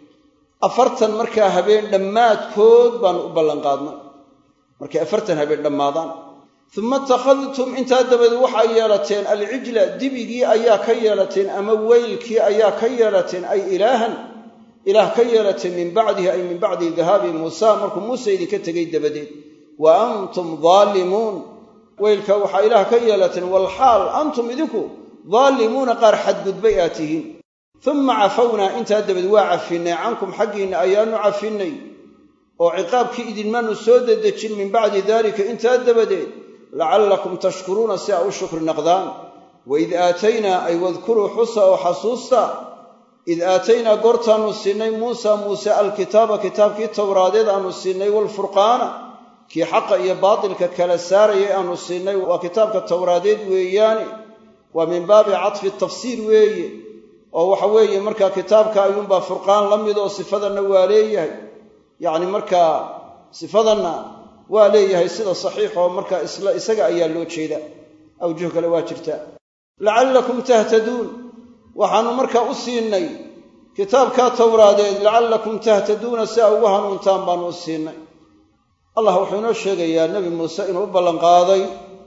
[SPEAKER 1] 40 markaa habeen dhammaadkood baannu u ballanqaadnay markay 40 habeen dhammaadaan uma ittakhadtum intaa dabadeed waxaa yeelateen alcijla dibigii ayaa ka yeelateen ama weylkii ayaa ka yeelateen ay ilaahan ilaah ka yeelateen min bacdihi ay min bacdi dahaabi muusa markuu muuse idinka tegay dabadeed wa antum daalimuun weylka waxaa ilaah ka yeelateen walxaal antum idinku daalimuuna qaar xadgudbay aad tihiin uma cafawnaa intaa dabadeed waa cafinnay cankum xaggiinna ayaanu cafinnay oo ciqaabkii idinmaanu soo dedejin min bacdi daalika intaa dabadeed lacallakum tashkuruuna si aa u shukri naqdaan waid aataynaa ay wadkuruu xusa oo xasuusta id aataynaa goortaannu siinay muusa muuse alkitaaba kitaabkii towraadeed aanu siinay waalfurqaana kii xaqa iyo baatilka kala saarayay aanu siinay waa kitaabka towraadeed weeyaane waa min baabi catfi tafsiir weeye oo waxa weeye markaa kitaabka ayuunbaa furqaan la mid oo sifadanna waa leeyahay yacni markaa sifadanna waa leeyahay sida saxiix oo markaa isaga ayaa loo jeeda awjuh kale waa jirtaa lacallakum tahtaduun waxaannu markaa u siinay kitaabkaa towraadeed lacallakum tahtaduuna si aa ugu hanuuntaan baannu u siinay allah wuxuu inoo sheegayaa nebi muuse inuu u ballanqaaday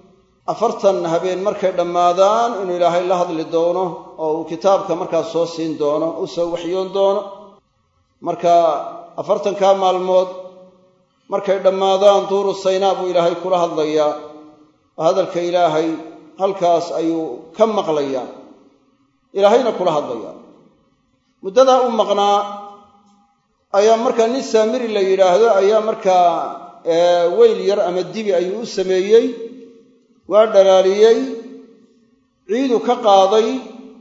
[SPEAKER 1] 40 habeen markay dhammaadaan inuu ilaahay la hadli doono oo uu kitaabka markaa soo siin doono u soo waxyoon doono marka 40kaa maalmood markay dhammaadaan duuru saynaa buu ilaahay kula hadlayaa oo hadalka ilaahay halkaas ayuu ka maqlayaa ilaahayna kula hadlayaa muddadaa u maqnaa ayaa markaa nin saamiri la yidhaahdo ayaa markaa weyl yar ama dibi ayuu u sameeyey waa dhalaaliyey ciiduu ka qaaday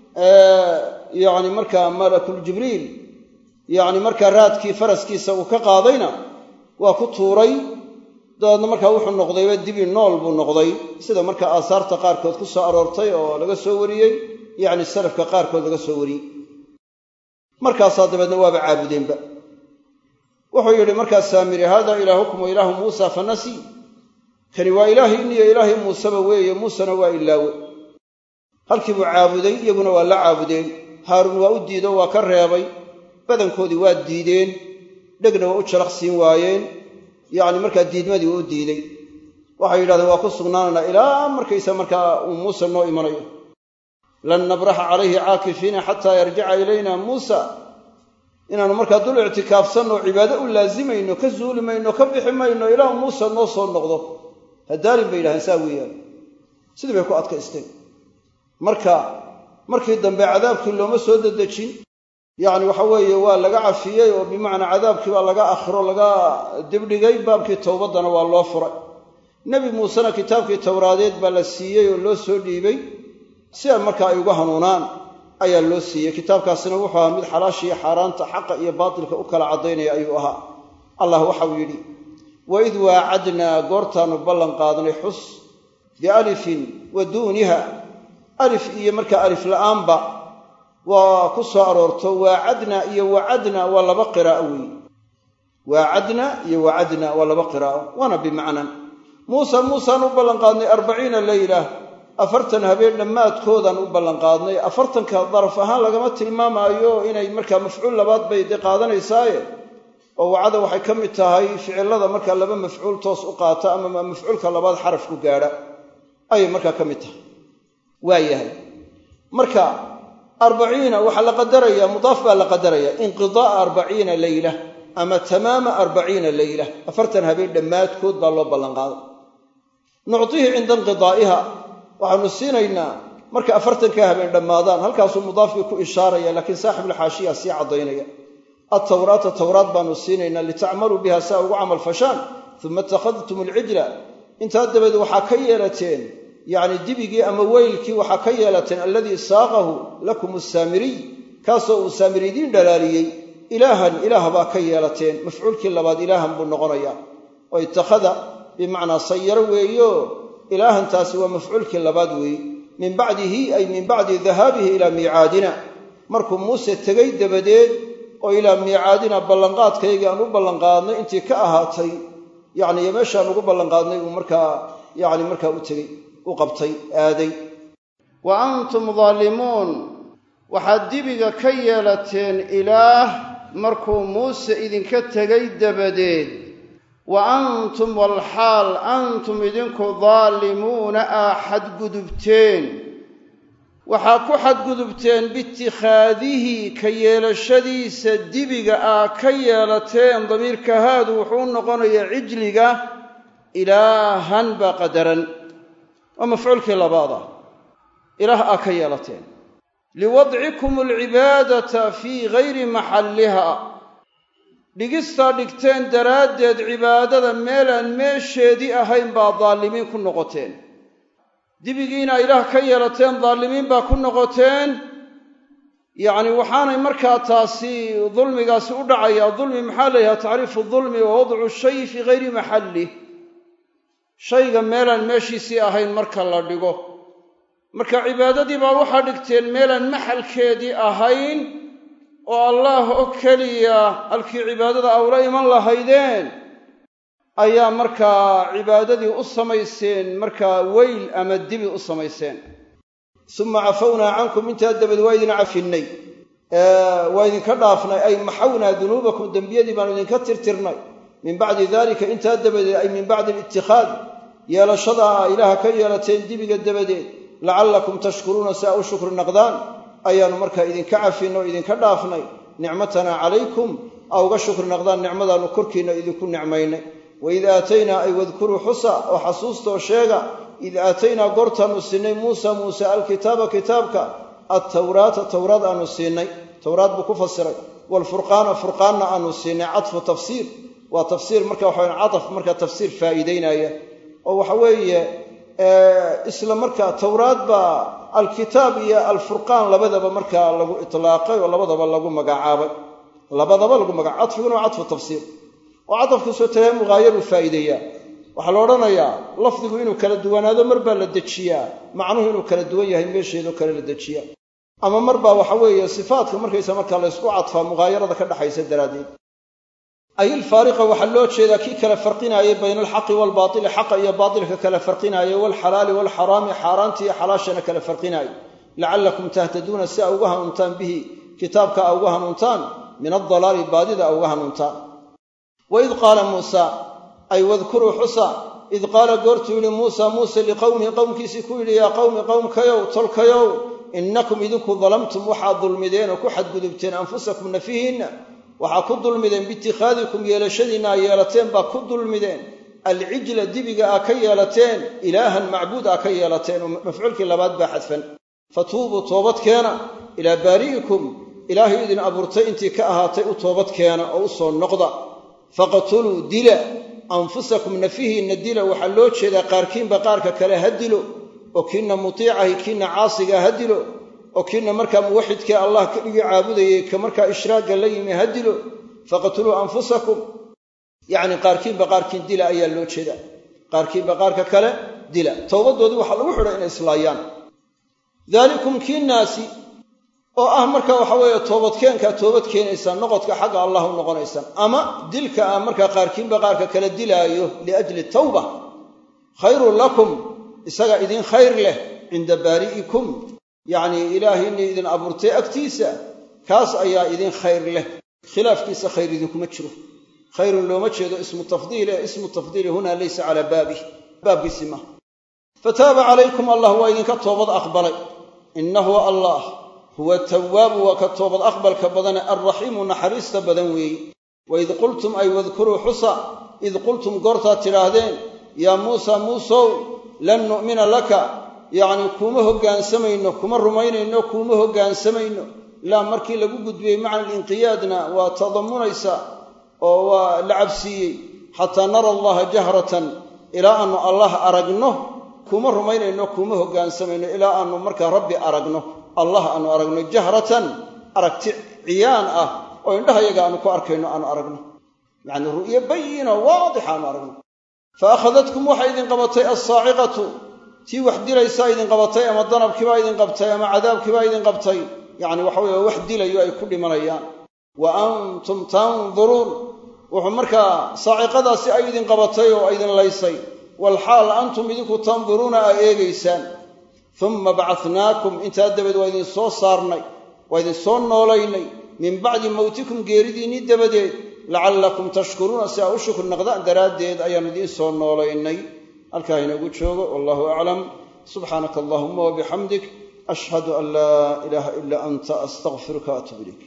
[SPEAKER 1] yacni markaa malakul jibriil yacni markaa raadkii faraskiisa uu ka qaadayna waa ku tuuray dabeedna markaa wuxuu noqdayba dibi nool buu noqday sida markaa aasaarta qaarkood ku soo aroortay oo laga soo wariyey yacni salafka qaarkood laga soo wariyey markaasaa dabeedna waaba caabudeenba wuxuu yidhi markaa saamiri haadaa ilaahukum wa ilaahu muusa fanasii kani waa ilaahi inniyo ilaahi muuseba weeye muusena waa ilaawe halkii buu caabuday iyaguna waa la caabudeen haaruun waa u diido waa ka reebay badankoodii waa diideen dhegna waa u jalaq siin waayeen yacni markaa diidmadii waa u diiday waxay yidhahdeen waa ku sugnaanaynaa ilaa markaysa markaa uu muuse noo imanayo lan nabraxa calayhi caakifiina xataa yarjica ilayna muusa inaannu markaa dul ictikaafsanno cibaado u laasimayno ka zuuli mayno ka bixi mayno ilaa muuse noo soo noqdo hadaalin bay yidhahdeen saa weeyaan sidii bay ku adkaysteen markii dambe cadaabkii looma soo dedejin yacni waxa weeye waa laga cafiyey oo bimacnaa cadaabkii baa laga akhiro laga dibdhigay baabkii towbaddana waa loo furay nebi muusena kitaabkii towraadeed baa la siiyey oo loo soo dhiibay si ay markaa ay uga hanuunaan ayaa loo siiyey kitaabkaasina wuxuu ahaa mid xalaashiiyo xaaraanta xaqa iyo baatilka u kala caddaynaya ayuu ahaa allah waxau yidhi waid waacadnaa goortaannu ballan qaadnay xus bialifin wa duuniha alif iyo markaa alif la'aanba waa ku soo aroorto waacadnaa iyo wacadnaa waa laba qiraa'o weeye waacadnaa iyo wacadnaa waa laba qiraa'o waana bimacnan muusaan u ballan qaadnay 40 leyla 40 habeen dhammaadkoodaan u ballan qaadnay 40ka daraf ahaan lagama tilmaamaayo inay markaa mafcuul labaad bay dee qaadanaysaaye oo wacada waxay ka mid tahay ficilada markaa laba mafcuul toos u qaata ama mafcuulka labaad xaraf ku gaadha ayay markaa ka mid tahay waayahay marka 40 waxaa la qadarayaa mudaaf baa la qadarayaa inqidaa'a 40 leyla ama tamaama 40 leyla 40 habeen dhammaadkood baa loo ballan qaaday nuctihi cinda inqidaa'iha waxaanu siinaynaa marka 40ka habeen dhammaadaan halkaasuu mudaafkii ku ishaaraya laakiin saaxibulxaashiya sii caddaynaya attawraata tawraat baanu siinaynaa litacmaluu biha saa ugu camal fashaan uma ittakhadtum alcijla intaa dabadeed waxaa ka yeelateen yacni dibigii ama weylkii waxaa ka yeelateen alladii saaqahu lakum assaamiriy kaasoo uu saamiri idiin dhalaaliyey ilaahan ilaah baa ka yeelateen mafcuulkii labaad ilaahan buu noqonayaa oo ittakhada bimacnaa sayaro weeyo ilaahantaasi waa mafcuulkii labaad weeye min bacdihi ay min bacdi dahaabihi ilaa miicaadina markuu muuse tegay dabadeed oo ilaa miicaadina ballanqaadkaygii aan u ballanqaadnay intii ka ahaatay yacni iyo meeshaan ugu ballanqaadnay uu markaa u tegey u qabtay aaday wa antum daalimuun waxaad dibiga ka yeelateen ilaah markuu muuse idinka tegay dabadeed wa antum walxaal antum idinku daalimuuna aa xadgudubteen waxaa ku xadgudubteen biitikhaadihi ka yeelashadiisa dibiga aa ka yeelateen damiirka haadu wuxuu u noqonayaa cijliga ilaahan baa qadaran waa mafcuulkii labaada ilaah aa ka yeelateen liwadcikum alcibaadata fii gayri maxalliha dhigistaa dhigteen daraaddeed cibaadada meelaan meesheedii ahayn baa daalimiin ku noqoteen dibigiina ilaah ka yeelateen daalimiin baa ku noqoteen yacni waxaanay markaa taasi dulmigaasi u dhacayaa dulmi maxaa la yidhaha tacriifu dulmi wa wadcu shayi fii gayri maxallih shayga meelaan meeshiisii ahayn marka la dhigo marka cibaadadii baa waxaa dhigteen meelaan maxalkeedii ahayn oo allaah oo keliya halkii cibaadada aa ula iman lahaydeen ayaa markaa cibaadadii u samayseen markaa weyl ama dibi u samayseen summa cafawnaa cankum intaa dabadeed waa idin cafinnay waa idinka dhaafnay ay maxawnaa dunuubakum dembiyadii baanu idinka tirtirnay min bacdi daalika intaa dabadeed ay min bacdi alitikhaad yeelashada aa ilaaha ka yeelateen dibiga dabadeed lacallakum tashkuruuna si aa u shukri naqdaan ayaannu markaa idinka cafinay oo idinka dhaafnay nicmatanaa calaykum aa uga shukri naqdaan nicmadaannu korkiinna idinku nicmaynay waid aataynaa ay wadkuruu xusa oo xasuustaoo sheega id aataynaa goortaannu siinay muuse alkitaaba kitaabka attawraata towraad aanu siinay towraad buu ku fasiray waalfurqaana furqaanna aanu siinay cadfu tafsiir waa tafsiir marka waxawan cadaf markaa tafsiir faa'iidaynaya oo waxa weeye isla markaa towraad baa alkitaab iyo alfurqaan labadaba markaa lagu itlaaqay oo labadaba lagu magacaabay cadfiguna waa cadfu tafsiir oo cadafkiisoo tahay mughaayaru faa'iideeyaa waxaa la odhanayaa lafdigu inuu kala duwanaado mar baa la dejiyaa macnuhu inuu kala duwan yahay meesheedoo kale la dejiyaa ama mar baa waxa weeye sifaadka markaysa markaa laysku cadfaa mughaayarada ka dhaxaysa daraaddeed ay ilfaariqa waxaa loo jeedaa kii kala farqinaayay bayna alxaqi waalbaatili xaqa iyo baatilka kala farqinaayay waalxalaali waalxaraami xaaraanta iyo xalaashana kala farqinaayay lacallakum tahtaduuna si a uga hanuuntaan bihi kitaabka a uga hanuuntaan min aldalaali baadida a uga hanuuntaan. waid qaala muusa ay wadkuruu xusa id qaala goortuu yidhi muusa muuse liqowmihi qowmkiisii ku yidhi yaa qowmi qowmkayow tolkayow innakum idinku dalamtum waxaad dulmideen oo ku xadgudubteen anfusakum nafihiinna waxaa ku dulmideen biitikhaadikum yeelashadiinna a yeelateen baa ku dulmideen alcijla dibiga aa ka yeelateen ilaahan macbuud aa ka yeelateen oo mafcuulkii labaad baa xadfan fatuubuu toobad keena ilaa baari'ikum ilaahay idin abuurtay intii ka ahaatay u toobad keena oo u soo noqda faqtuluu dila anfusakum nafihiinna dila waxaa loo jeedaa qaarkiinba qaarka kale ha dilo oo kiinna mutiicahi kiinna caasigaa ha dilo oo kiinna markaa muwaxidkee allah keligii caabudayay ka markaa ishraagga la yimi ha dilo faqtuluu anfusakum yacni qaarkiinba qaarkiin dila ayaa loo jeedaa qaarkiinba qaarka kale dila towbadoodii waxaa lagu xidhay inay islaayaan daalikum kiinnaasi oo ah marka waxa weeye toobadkeenkaa toobad keenaysaan noqodka xagga allah u noqonaysaan ama dilka ah markaa qaarkiinba qaarka kale dilaayo liajli tawba khayrun lakum isaga idin khayr leh cinda baari'ikum yacnii ilaahiinii idin abuurtay agtiisa kaas ayaa idin khayr leh khilaafkiisa khayr idinkuma jiro khayrun looma jeedo ismu tafdiil ee ismu tafdiili hunaa laysa calaa baabih baabkiisi maha fataaba calaykum allah waa idinka toobad aqbalay innahu allah huwa tawaabu waa ka toobad aqbalka badane alraxiimu naxariista badan weeye waid qultum ay wadkuruu xusa id qultum goortaad tidhaahdeen yaa muusa muusow lan nu'mina laka yacnii kuuma hoggaansamayno kuma rumaynayno kuuma hoggaansamayno ilaa markii lagu gudbiyey macna alinqiyaadna waa tadammunaysa oo waa la cabsiiyey xataa nara allaha jahratan ilaa aannu allah aragno kuma rumaynayno kuma hoggaansamayno ilaa aannu markaa rabbi aragno allah aannu aragno jahratan aragti ciyaan ah oo indhahayaga aannu ku arkayno aannu aragno yacnii ru'yo bayina waadixa aannu aragno fa akhadadkum waxay idin qabatay assaaciqatu tii wax dilaysaa idin qabatay ama danabkiibaa idin qabtay ama cadaabkiibaa idin qabtay yacni waxa weeye wax dilayo ay ku dhimanayaan wa antum tanduruun wuxuu markaa saaciqadaasi ay idin qabatay oo idin laysay walxaal antum idinku tanduruuna aa eegaysaan uma bacadnaakum intaa dabadeed waa idin soo saarnay waa idin soo noolaynay min bacdi mowtikum geeridiinnii dabadeed lacallakum tashkuruuna si aa u shukr naqdaan daraaddeed ayaannu idiin soo noolaynay halkaa inoogu joogo wallahu aclam subxaanaka allahuma wabixamdik ashhadu an laa ilaaha ilaa anta astaqfiruka waatuub ilayk